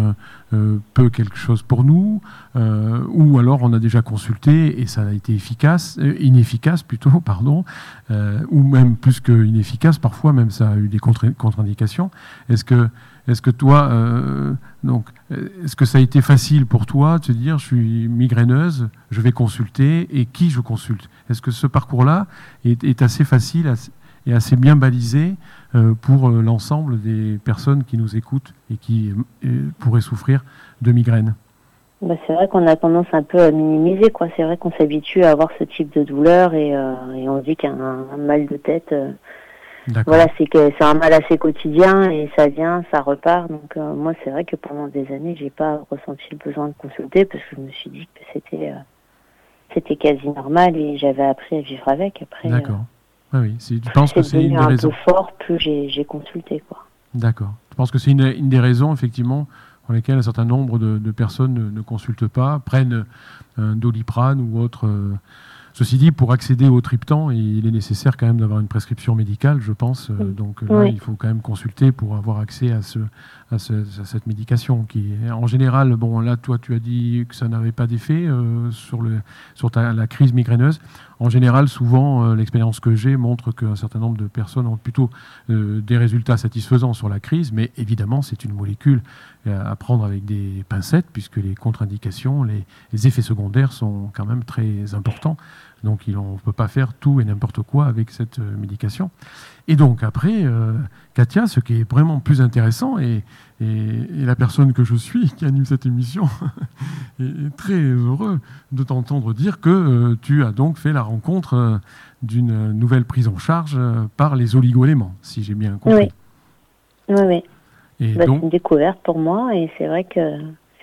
euh, peu quelque chose pour nous, euh, ou alors on a déjà consulté et ça a été efficace, euh, inefficace plutôt, pardon, euh, ou même plus que inefficace, parfois même ça a eu des contre- contre-indications. Est-ce que, est-ce que toi, euh, donc, est-ce que ça a été facile pour toi de te dire je suis migraineuse, je vais consulter et qui je consulte? Est-ce que ce parcours-là est, est assez facile et assez bien balisé euh, pour euh, l'ensemble des personnes qui nous écoutent et qui euh, pourraient souffrir de migraines? Bah, c'est vrai qu'on a tendance un peu à minimiser, quoi. C'est vrai qu'on s'habitue à avoir ce type de douleur et, euh, et on se dit qu'un un mal de tête, euh, voilà, c'est que c'est un mal assez quotidien et ça vient, ça repart. Donc euh, moi, c'est vrai que pendant des années, j'ai pas ressenti le besoin de consulter parce que je me suis dit que c'était euh, c'était quasi normal et j'avais appris à vivre avec. Après, d'accord. Euh, ah oui, c'est, tu penses que c'est une des un raisons. peu fort, plus j'ai, j'ai consulté, quoi. D'accord. Tu penses que c'est une, une des raisons, effectivement, pour lesquelles un certain nombre de, de personnes ne, ne consultent pas, prennent un Doliprane ou autre. Euh, Ceci dit, pour accéder au triptan, il est nécessaire quand même d'avoir une prescription médicale, je pense. Euh, donc là, oui. il faut quand même consulter pour avoir accès à, ce, à, ce, à cette médication. Qui, en général, bon, là, toi, tu as dit que ça n'avait pas d'effet euh, sur, le, sur ta, la crise migraineuse. En général, souvent, euh, l'expérience que j'ai montre qu'un certain nombre de personnes ont plutôt euh, des résultats satisfaisants sur la crise, mais évidemment, c'est une molécule à prendre avec des pincettes, puisque les contre-indications, les, les effets secondaires sont quand même très importants. Donc il, on ne peut pas faire tout et n'importe quoi avec cette euh, médication. Et donc après, euh, Katia, ce qui est vraiment plus intéressant, et, et, et la personne que je suis, qui anime cette émission, est, est très heureux de t'entendre dire que euh, tu as donc fait la rencontre euh, d'une nouvelle prise en charge euh, par les oligo-éléments, si j'ai bien compris. Oui, oui, oui. Et bah, donc... c'est une découverte pour moi et c'est vrai que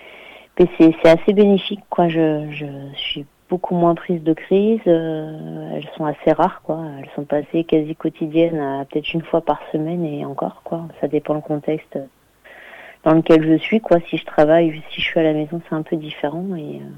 c'est, c'est assez bénéfique, quoi. Je, je suis beaucoup moins prise de crise, euh, elles sont assez rares, quoi. Elles sont passées quasi quotidiennes à peut-être une fois par semaine et encore, quoi. Ça dépend le contexte dans lequel je suis, quoi. Si je travaille, si je suis à la maison, c'est un peu différent. Et, euh...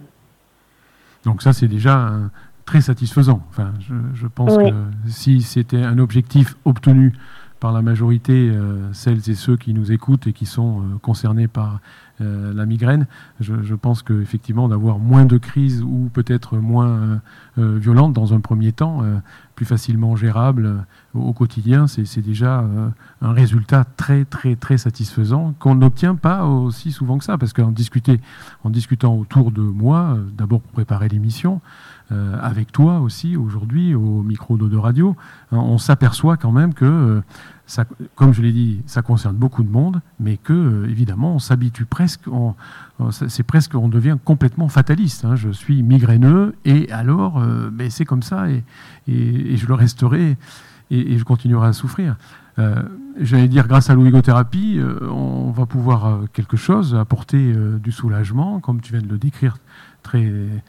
Donc ça, c'est déjà un, très satisfaisant. Enfin, je, je pense oui. que si c'était un objectif obtenu par la majorité, euh, celles et ceux qui nous écoutent et qui sont euh, concernés par euh, la migraine, je, je pense qu'effectivement d'avoir moins de crises ou peut-être moins euh, euh, violentes dans un premier temps, euh, plus facilement gérables euh, au quotidien, c'est, c'est déjà euh, un résultat très très très satisfaisant qu'on n'obtient pas aussi souvent que ça, parce qu'en discuter, en discutant autour de moi, euh, d'abord pour préparer l'émission, euh, avec toi aussi aujourd'hui au micro d'Eau de Radio, hein, on s'aperçoit quand même que euh, ça, comme je l'ai dit, ça concerne beaucoup de monde, mais que euh, évidemment on s'habitue presque, on, c'est presque, on devient complètement fataliste. Hein. Je suis migraineux et alors, euh, ben c'est comme ça et, et, et je le resterai et, et je continuerai à souffrir. Euh, j'allais dire, grâce à l'oligothérapie, euh, on va pouvoir euh, quelque chose apporter euh, du soulagement, comme tu viens de le décrire très,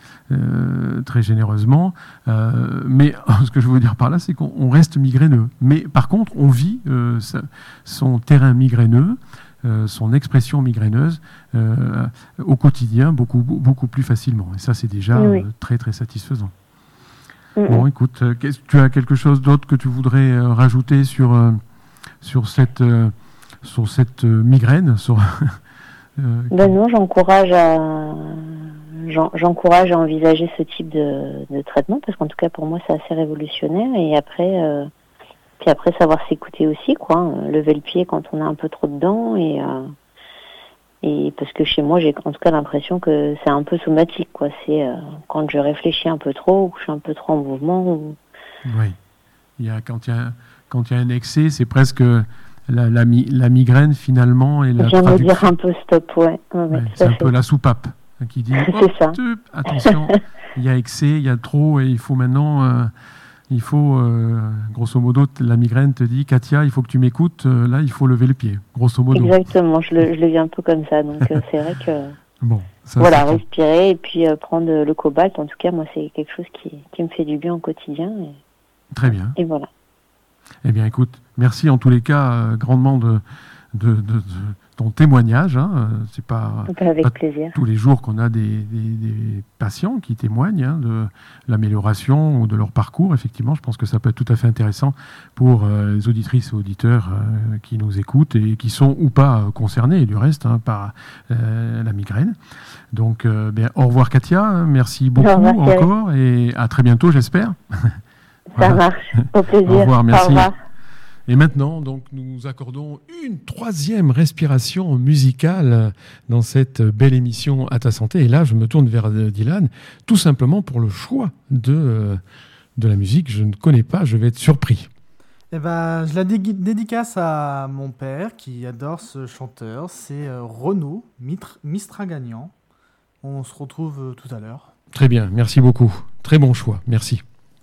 euh, très généreusement. Euh, mais ce que je veux dire par là, c'est qu'on reste migraineux. Mais par contre, on vit euh, sa, son terrain migraineux, euh, son expression migraineuse euh, au quotidien beaucoup, beaucoup plus facilement. Et ça, c'est déjà oui. euh, très, très satisfaisant. Mm-hmm. Bon, écoute, euh, tu as quelque chose d'autre que tu voudrais euh, rajouter sur, euh, sur cette, euh, sur cette euh, migraine sur, euh, ben non, j'encourage à... J'encourage à envisager ce type de, de traitement parce qu'en tout cas pour moi c'est assez révolutionnaire et après euh, puis après savoir s'écouter aussi quoi, hein, lever le pied quand on a un peu trop dedans et euh, et parce que chez moi j'ai en tout cas l'impression que c'est un peu somatique quoi, c'est euh, quand je réfléchis un peu trop ou que je suis un peu trop en mouvement. Ou... Oui, il y a quand il y a quand il y a un excès c'est presque la, la, la migraine finalement et la je viens de dire un peu stop ouais. ouais, ouais c'est un fait. peu la soupape qui dit oh, ça. Tup, attention, il y a excès, il y a trop et il faut maintenant, euh, il faut, euh, grosso modo, la migraine te dit Katia, il faut que tu m'écoutes, euh, là il faut lever le pied, grosso modo. Exactement, je le, je le vis un peu comme ça, donc euh, c'est vrai que bon, ça, voilà, respirer et puis euh, prendre le cobalt, en tout cas moi c'est quelque chose qui, qui me fait du bien au quotidien. Et, très bien. Et voilà. Eh bien écoute, merci en tous les cas euh, grandement de, de, de, de ton témoignage. Hein. C'est pas, Avec pas plaisir. tous les jours qu'on a des, des, des patients qui témoignent hein, de l'amélioration ou de leur parcours. Effectivement, je pense que ça peut être tout à fait intéressant pour euh, les auditrices et auditeurs euh, qui nous écoutent et qui sont ou pas euh, concernés, du reste, hein, par euh, la migraine. Donc, euh, bien, au revoir Katia, merci beaucoup revoir, encore et à très bientôt, j'espère. Ça voilà. marche, au plaisir. Au revoir, merci. Au revoir. Et maintenant, donc, nous accordons une troisième respiration musicale dans cette belle émission À ta santé. Et là, je me tourne vers Dylan, tout simplement pour le choix de, de la musique. Je ne connais pas, je vais être surpris. Eh ben, je la dé- dédicace à mon père qui adore ce chanteur. C'est euh, Renaud Mitre- Mistragagnant. On se retrouve euh, tout à l'heure. Très bien, merci beaucoup. Très bon choix, merci.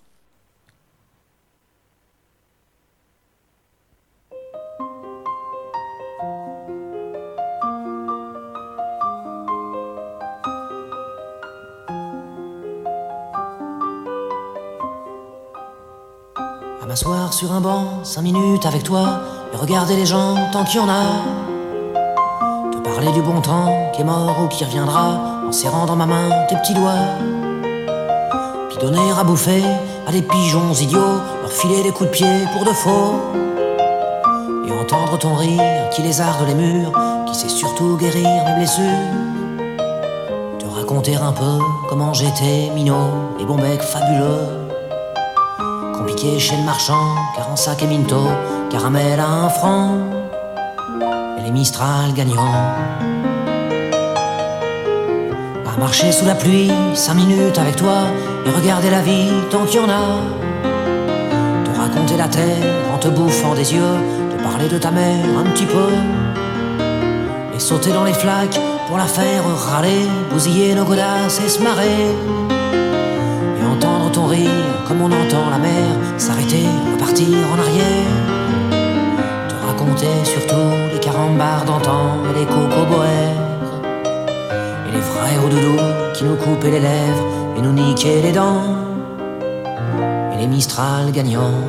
À m'asseoir sur un banc, cinq minutes avec toi, et regarder les gens tant qu'il y en a. Te parler du bon temps qui est mort ou qui reviendra, en serrant dans ma main tes petits doigts. Puis donner à bouffer à des pigeons idiots, leur filer des coups de pied pour de faux. Et entendre ton rire qui lézarde les murs, qui sait surtout guérir mes blessures. Te raconter un peu comment j'étais minot et bon bec fabuleux. Compliqué chez le marchand, car en sac et minto, caramel à un franc, et les Mistral gagnants. À marcher sous la pluie, cinq minutes avec toi, et regarder la vie tant qu'il y en a. Te raconter la terre en te bouffant des yeux, te parler de ta mère un petit peu, et sauter dans les flaques pour la faire râler, bousiller nos godasses et se marrer. Et entendre ton rire comme on entend la mer s'arrêter, repartir en arrière. Te raconter surtout les carambars d'antan et les cocoboères. Et les vrais hauts doudous qui nous coupaient les lèvres et nous niquaient les dents. Et les Mistral gagnants.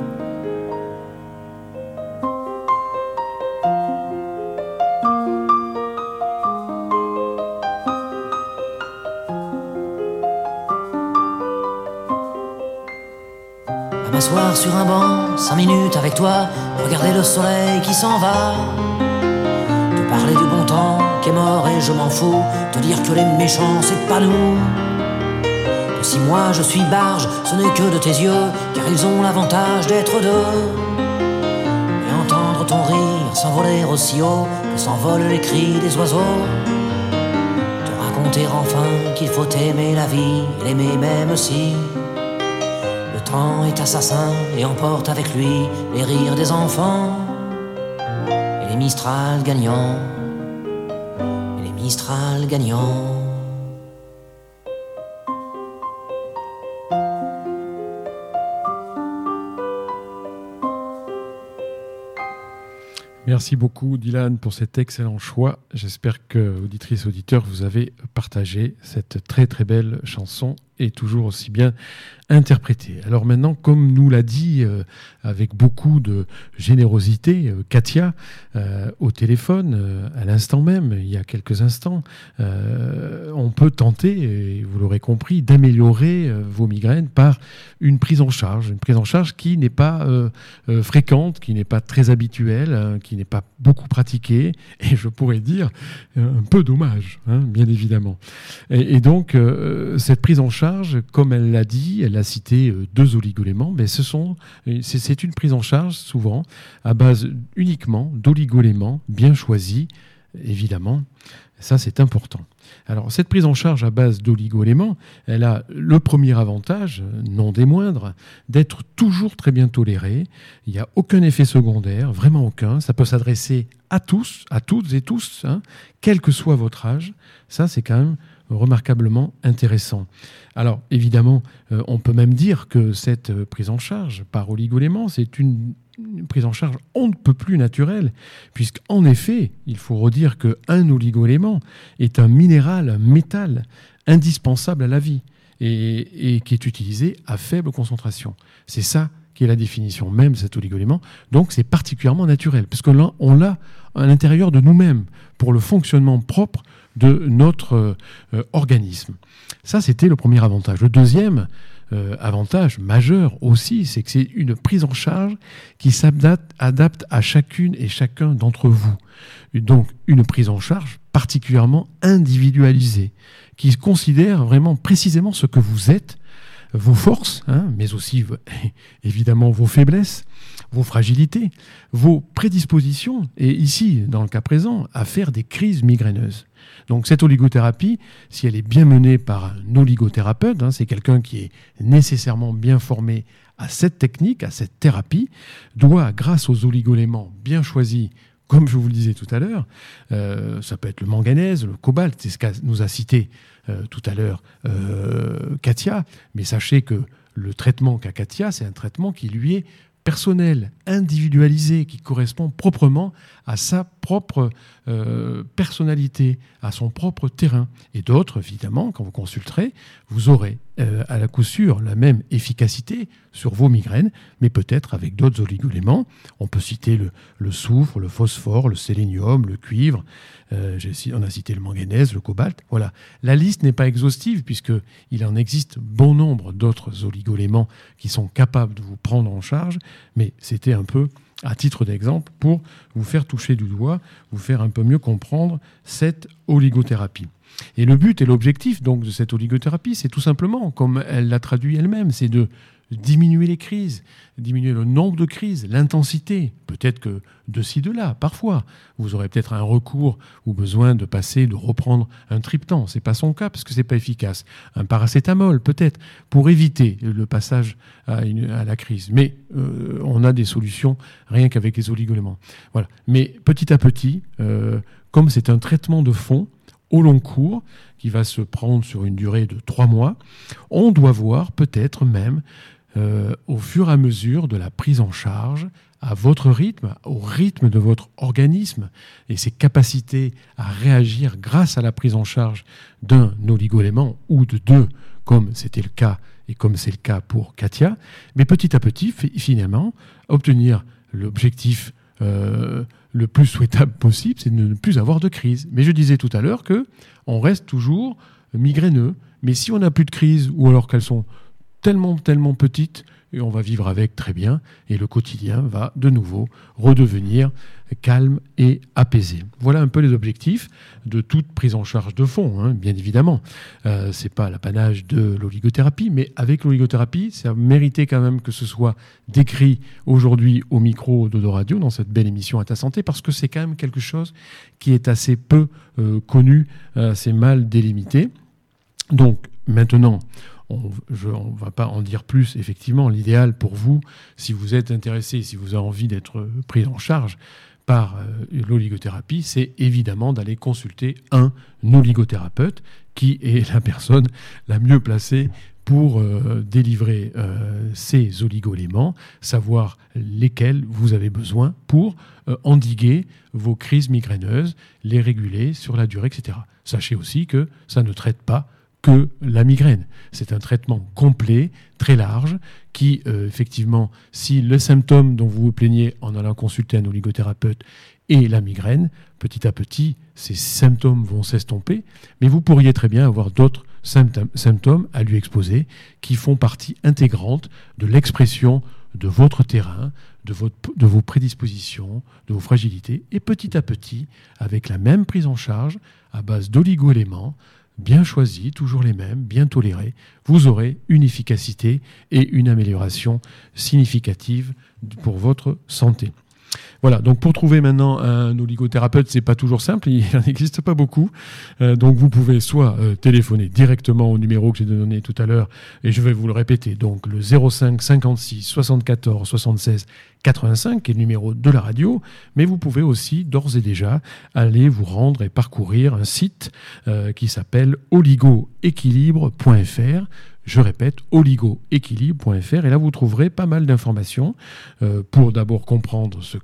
M'asseoir sur un banc, cinq minutes avec toi, regarder le soleil qui s'en va. Te parler du bon temps qui est mort et je m'en fous, te dire que les méchants c'est pas nous. Que si moi je suis barge, ce n'est que de tes yeux, car ils ont l'avantage d'être deux. Et entendre ton rire s'envoler aussi haut que s'envolent les cris des oiseaux. Te raconter enfin qu'il faut aimer la vie et l'aimer même si le temps est assassin et emporte avec lui les rires des enfants. Et les Mistral gagnants. Et les Mistral gagnants. Merci beaucoup Dylan pour cet excellent choix. J'espère que, auditrices et auditeurs, vous avez partagé cette très très belle chanson et toujours aussi bien interprétée. Alors maintenant, comme nous l'a dit euh, avec beaucoup de générosité euh, Katia euh, au téléphone, euh, à l'instant même, il y a quelques instants, euh, on peut tenter, et vous l'aurez compris, d'améliorer euh, vos migraines par une prise en charge, une prise en charge qui n'est pas euh, euh, fréquente, qui n'est pas très habituelle, hein, qui n'est pas beaucoup pratiquée, et je pourrais dire euh, un peu dommage, hein, bien évidemment. Et, et donc, euh, cette prise en charge, comme elle l'a dit, elle a cité euh, deux oligoéléments, mais ce sont, c'est, c'est une prise en charge souvent à base uniquement d'oligoéléments bien choisis, évidemment. Ça, c'est important. Alors, cette prise en charge à base d'oligo-éléments, elle a le premier avantage, non des moindres, d'être toujours très bien tolérée. Il n'y a aucun effet secondaire, vraiment aucun. Ça peut s'adresser à tous, à toutes et tous, hein, quel que soit votre âge. Ça, c'est quand même remarquablement intéressant. Alors, évidemment, euh, on peut même dire que cette euh, prise en charge par oligo-éléments, c'est une une prise en charge on ne peut plus naturelle, puisqu'en effet, il faut redire qu'un oligo-élément est un minéral, un métal indispensable à la vie et, et qui est utilisé à faible concentration. C'est ça qui est la définition même de cet oligoélément. Donc c'est particulièrement naturel, parce que là, on l'a à l'intérieur de nous-mêmes pour le fonctionnement propre de notre euh, organisme. Ça, c'était le premier avantage. Le deuxième euh, avantage majeur aussi, c'est que c'est une prise en charge qui s'adapte adapte à chacune et chacun d'entre vous. Donc, une prise en charge particulièrement individualisée, qui considère vraiment précisément ce que vous êtes, vos forces, hein, mais aussi évidemment vos faiblesses, vos fragilités, vos prédispositions, et ici, dans le cas présent, à faire des crises migraineuses. Donc cette oligothérapie, si elle est bien menée par un oligothérapeute, hein, c'est quelqu'un qui est nécessairement bien formé à cette technique, à cette thérapie, doit, grâce aux oligoéléments bien choisis, comme je vous le disais tout à l'heure, euh, ça peut être le manganèse, le cobalt, c'est ce qu'a nous a cité euh, tout à l'heure euh, Katia, mais sachez que le traitement qu'a Katia, c'est un traitement qui lui est personnel, individualisé, qui correspond proprement à sa propre euh, personnalité, à son propre terrain. Et d'autres, évidemment, quand vous consulterez, vous aurez euh, à la coup sûr la même efficacité sur vos migraines, mais peut-être avec d'autres oligoéléments. On peut citer le, le soufre, le phosphore, le sélénium, le cuivre, euh, j'ai, on a cité le manganèse, le cobalt. Voilà. La liste n'est pas exhaustive, puisqu'il en existe bon nombre d'autres oligoéléments qui sont capables de vous prendre en charge, mais c'était un peu à titre d'exemple pour vous faire toucher du doigt, vous faire un peu mieux comprendre cette oligothérapie. Et le but et l'objectif donc de cette oligothérapie, c'est tout simplement, comme elle l'a traduit elle-même, c'est de diminuer les crises, diminuer le nombre de crises, l'intensité. Peut-être que de ci, de là, parfois, vous aurez peut-être un recours ou besoin de passer, de reprendre un triptan. Ce n'est pas son cas parce que ce n'est pas efficace. Un paracétamol, peut-être, pour éviter le passage à, une, à la crise. Mais euh, on a des solutions rien qu'avec les oligoéléments. Voilà. Mais petit à petit, euh, comme c'est un traitement de fond, au long cours, qui va se prendre sur une durée de trois mois, on doit voir peut-être même, euh, au fur et à mesure de la prise en charge, à votre rythme, au rythme de votre organisme et ses capacités à réagir grâce à la prise en charge d'un oligoélément ou de deux, comme c'était le cas et comme c'est le cas pour Katia, mais petit à petit, finalement, obtenir l'objectif euh, le plus souhaitable possible, c'est de ne plus avoir de crise. Mais je disais tout à l'heure qu'on reste toujours migraineux. Mais si on n'a plus de crise, ou alors qu'elles sont tellement, tellement petites, et on va vivre avec très bien, et le quotidien va de nouveau redevenir calme et apaisé. Voilà un peu les objectifs de toute prise en charge de fond, hein, bien évidemment. Euh, ce n'est pas l'apanage de l'oligothérapie, mais avec l'oligothérapie, ça méritait quand même que ce soit décrit aujourd'hui au micro d'Odo Radio, dans cette belle émission à ta santé, parce que c'est quand même quelque chose qui est assez peu euh, connu, assez mal délimité. Donc maintenant, on ne va pas en dire plus, effectivement. L'idéal pour vous, si vous êtes intéressé, si vous avez envie d'être pris en charge par euh, l'oligothérapie, c'est évidemment d'aller consulter un oligothérapeute qui est la personne la mieux placée pour euh, délivrer euh, ces oligoéléments, savoir lesquels vous avez besoin pour euh, endiguer vos crises migraineuses, les réguler sur la durée, et cetera. Sachez aussi que ça ne traite pas que la migraine. C'est un traitement complet, très large, qui, euh, effectivement, si le symptôme dont vous vous plaignez en allant consulter un oligothérapeute est la migraine, petit à petit, ces symptômes vont s'estomper, mais vous pourriez très bien avoir d'autres symptômes, symptômes à lui exposer qui font partie intégrante de l'expression de votre terrain, de, votre, de vos prédispositions, de vos fragilités, et petit à petit, avec la même prise en charge, à base d'oligo-éléments, bien choisis, toujours les mêmes, bien tolérés, vous aurez une efficacité et une amélioration significative pour votre santé. Voilà, donc pour trouver maintenant un oligothérapeute, c'est pas toujours simple, il n'en existe pas beaucoup. Euh, donc vous pouvez soit euh, téléphoner directement au numéro que j'ai donné tout à l'heure, et je vais vous le répéter, donc le zéro cinq cinquante-six soixante-quatorze soixante-seize quatre-vingt-cinq, qui est le numéro de la radio, mais vous pouvez aussi d'ores et déjà aller vous rendre et parcourir un site euh, qui s'appelle oligoéquilibre point f r. Je répète, oligoéquilibre point f r, et là vous trouverez pas mal d'informations euh, pour d'abord comprendre ce qu'est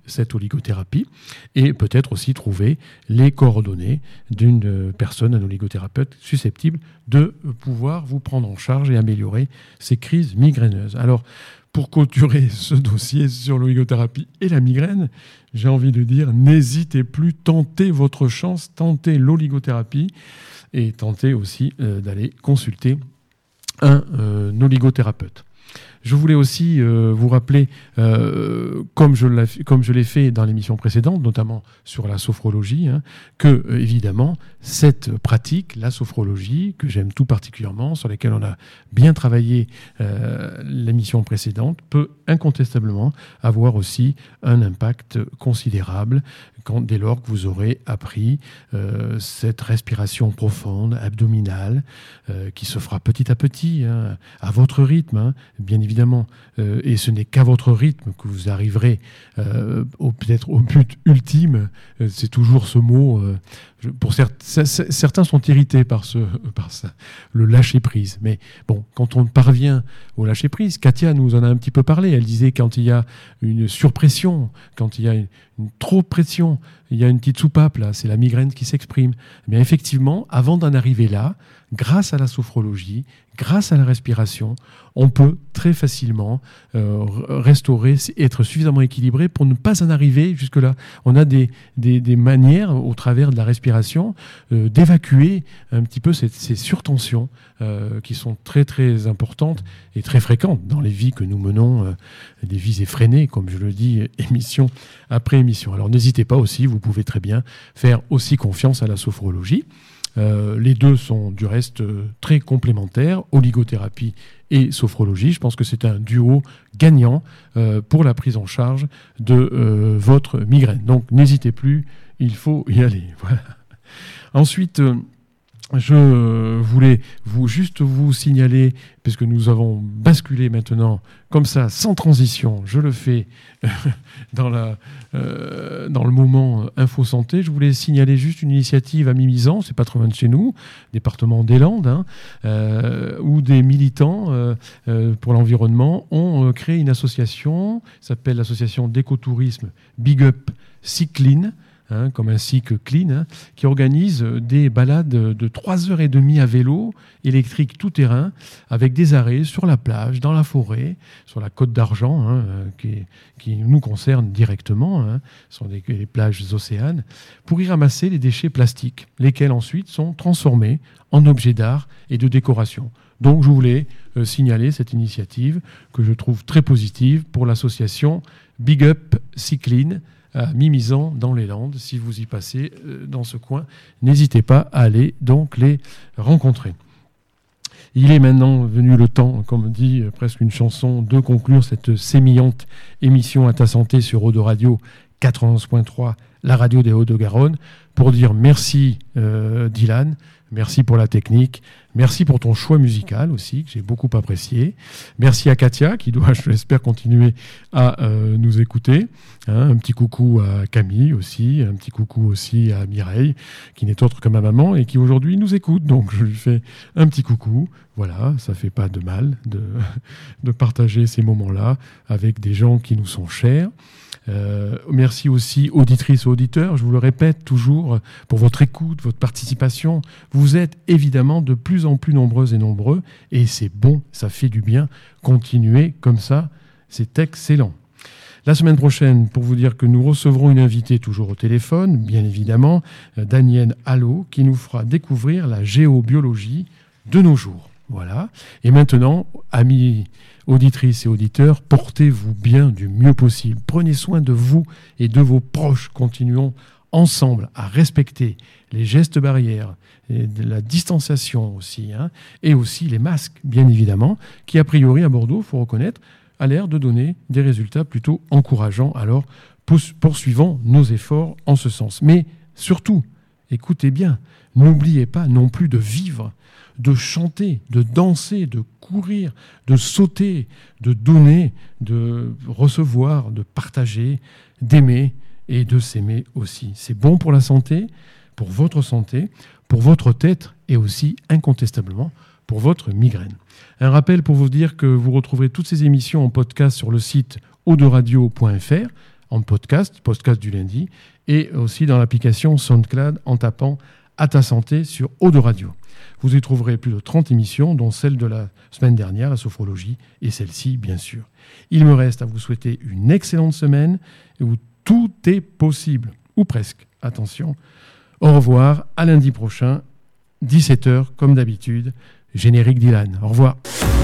cette oligothérapie et peut-être aussi trouver les coordonnées d'une personne, un oligothérapeute susceptible de pouvoir vous prendre en charge et améliorer ces crises migraineuses. Alors, pour clôturer ce dossier sur l'oligothérapie et la migraine, j'ai envie de dire, n'hésitez plus, tentez votre chance, tentez l'oligothérapie et tentez aussi euh, d'aller consulter un, euh, un oligothérapeute. Je voulais aussi euh, vous rappeler, euh, comme, je comme je l'ai fait dans l'émission précédente, notamment sur la sophrologie, hein, que, euh, évidemment, cette pratique, la sophrologie, que j'aime tout particulièrement, sur laquelle on a bien travaillé euh, l'émission précédente, peut incontestablement avoir aussi un impact considérable quand, dès lors que vous aurez appris euh, cette respiration profonde, abdominale, euh, qui se fera petit à petit, hein, à votre rythme, hein, bien évidemment. Évidemment, euh, et ce n'est qu'à votre rythme que vous arriverez euh, au, peut-être au but ultime. Euh, c'est toujours ce mot. Euh, je, pour certes, c- c- certains sont irrités par, ce, par ça, le lâcher prise. Mais bon, quand on parvient au lâcher prise, Katia nous en a un petit peu parlé. Elle disait quand il y a une surpression, quand il y a une, une trop pression, il y a une petite soupape là, c'est la migraine qui s'exprime. Eh bien effectivement, avant d'en arriver là, grâce à la sophrologie, grâce à la respiration, on peut très facilement euh, restaurer, être suffisamment équilibré pour ne pas en arriver jusque-là. On a des, des, des manières, au travers de la respiration, euh, d'évacuer un petit peu ces, ces surtensions euh, qui sont très très importantes et très fréquentes dans les vies que nous menons, euh, des vies effrénées, comme je le dis, émission après émission. Alors n'hésitez pas aussi, vous pouvez très bien faire aussi confiance à la sophrologie. Euh, les deux sont du reste euh, très complémentaires, oligothérapie et sophrologie. Je pense que c'est un duo gagnant euh, pour la prise en charge de euh, votre migraine. Donc n'hésitez plus, il faut y aller. Voilà. Ensuite, euh, je voulais vous, juste vous signaler, puisque nous avons basculé maintenant comme ça, sans transition, je le fais dans, la, euh, dans le moment Info Santé, je voulais signaler juste une initiative à Mimizan, c'est pas trop loin de chez nous, département des Landes, hein, euh, où des militants euh, euh, pour l'environnement ont euh, créé une association, s'appelle l'association d'écotourisme Big Up Cycline, Hein, comme ainsi que Clean, hein, qui organise des balades de trois heures trente à vélo électrique tout-terrain, avec des arrêts sur la plage, dans la forêt, sur la Côte d'Argent, hein, qui, qui nous concerne directement, hein, ce sont des, les plages océanes, pour y ramasser les déchets plastiques, lesquels ensuite sont transformés en objets d'art et de décoration. Donc je voulais euh, signaler cette initiative que je trouve très positive pour l'association Big Up Cycline, à Mimizan dans les Landes. Si vous y passez euh, dans ce coin, n'hésitez pas à aller donc les rencontrer. Il est maintenant venu le temps, comme dit euh, presque une chanson, de conclure cette sémillante émission à ta santé sur Eau de Radio quatre-vingt-onze point trois, la radio des Hauts-de-Garonne, pour dire merci euh, Dylan, merci pour la technique, merci pour ton choix musical aussi, que j'ai beaucoup apprécié. Merci à Katia, qui doit, je l'espère, continuer à euh, nous écouter. Hein, un petit coucou à Camille aussi, un petit coucou aussi à Mireille, qui n'est autre que ma maman et qui aujourd'hui nous écoute. Donc je lui fais un petit coucou. Voilà, ça fait pas de mal de, de partager ces moments-là avec des gens qui nous sont chers. Euh, merci aussi auditrices et auditeurs, je vous le répète toujours, pour votre écoute, votre participation. Vous êtes évidemment de plus en plus nombreuses et nombreux, et c'est bon, ça fait du bien. Continuez comme ça, c'est excellent. La semaine prochaine, pour vous dire que nous recevrons une invitée toujours au téléphone, bien évidemment, Danielle Allot, qui nous fera découvrir la géobiologie de nos jours. Voilà. Et maintenant, amis auditrices et auditeurs, portez-vous bien du mieux possible. Prenez soin de vous et de vos proches. Continuons ensemble à respecter les gestes barrières, et de la distanciation aussi, hein, et aussi les masques, bien évidemment, qui a priori à Bordeaux, il faut reconnaître, a l'air de donner des résultats plutôt encourageants. Alors, poursuivons nos efforts en ce sens. Mais surtout, écoutez bien, n'oubliez pas non plus de vivre, de chanter, de danser, de courir, de sauter, de donner, de recevoir, de partager, d'aimer et de s'aimer aussi. C'est bon pour la santé, pour votre santé, pour votre tête et aussi incontestablement pour votre migraine. Un rappel pour vous dire que vous retrouverez toutes ces émissions en podcast sur le site eau de radio point f r en podcast, podcast du lundi, et aussi dans l'application SoundCloud en tapant « À ta santé » sur Eau de Radio. Vous y trouverez plus de trente émissions, dont celle de la semaine dernière, la sophrologie, et celle-ci, bien sûr. Il me reste à vous souhaiter une excellente semaine où tout est possible, ou presque. Attention. Au revoir, à lundi prochain, dix-sept heures, comme d'habitude. Générique d'Ilan. Au revoir.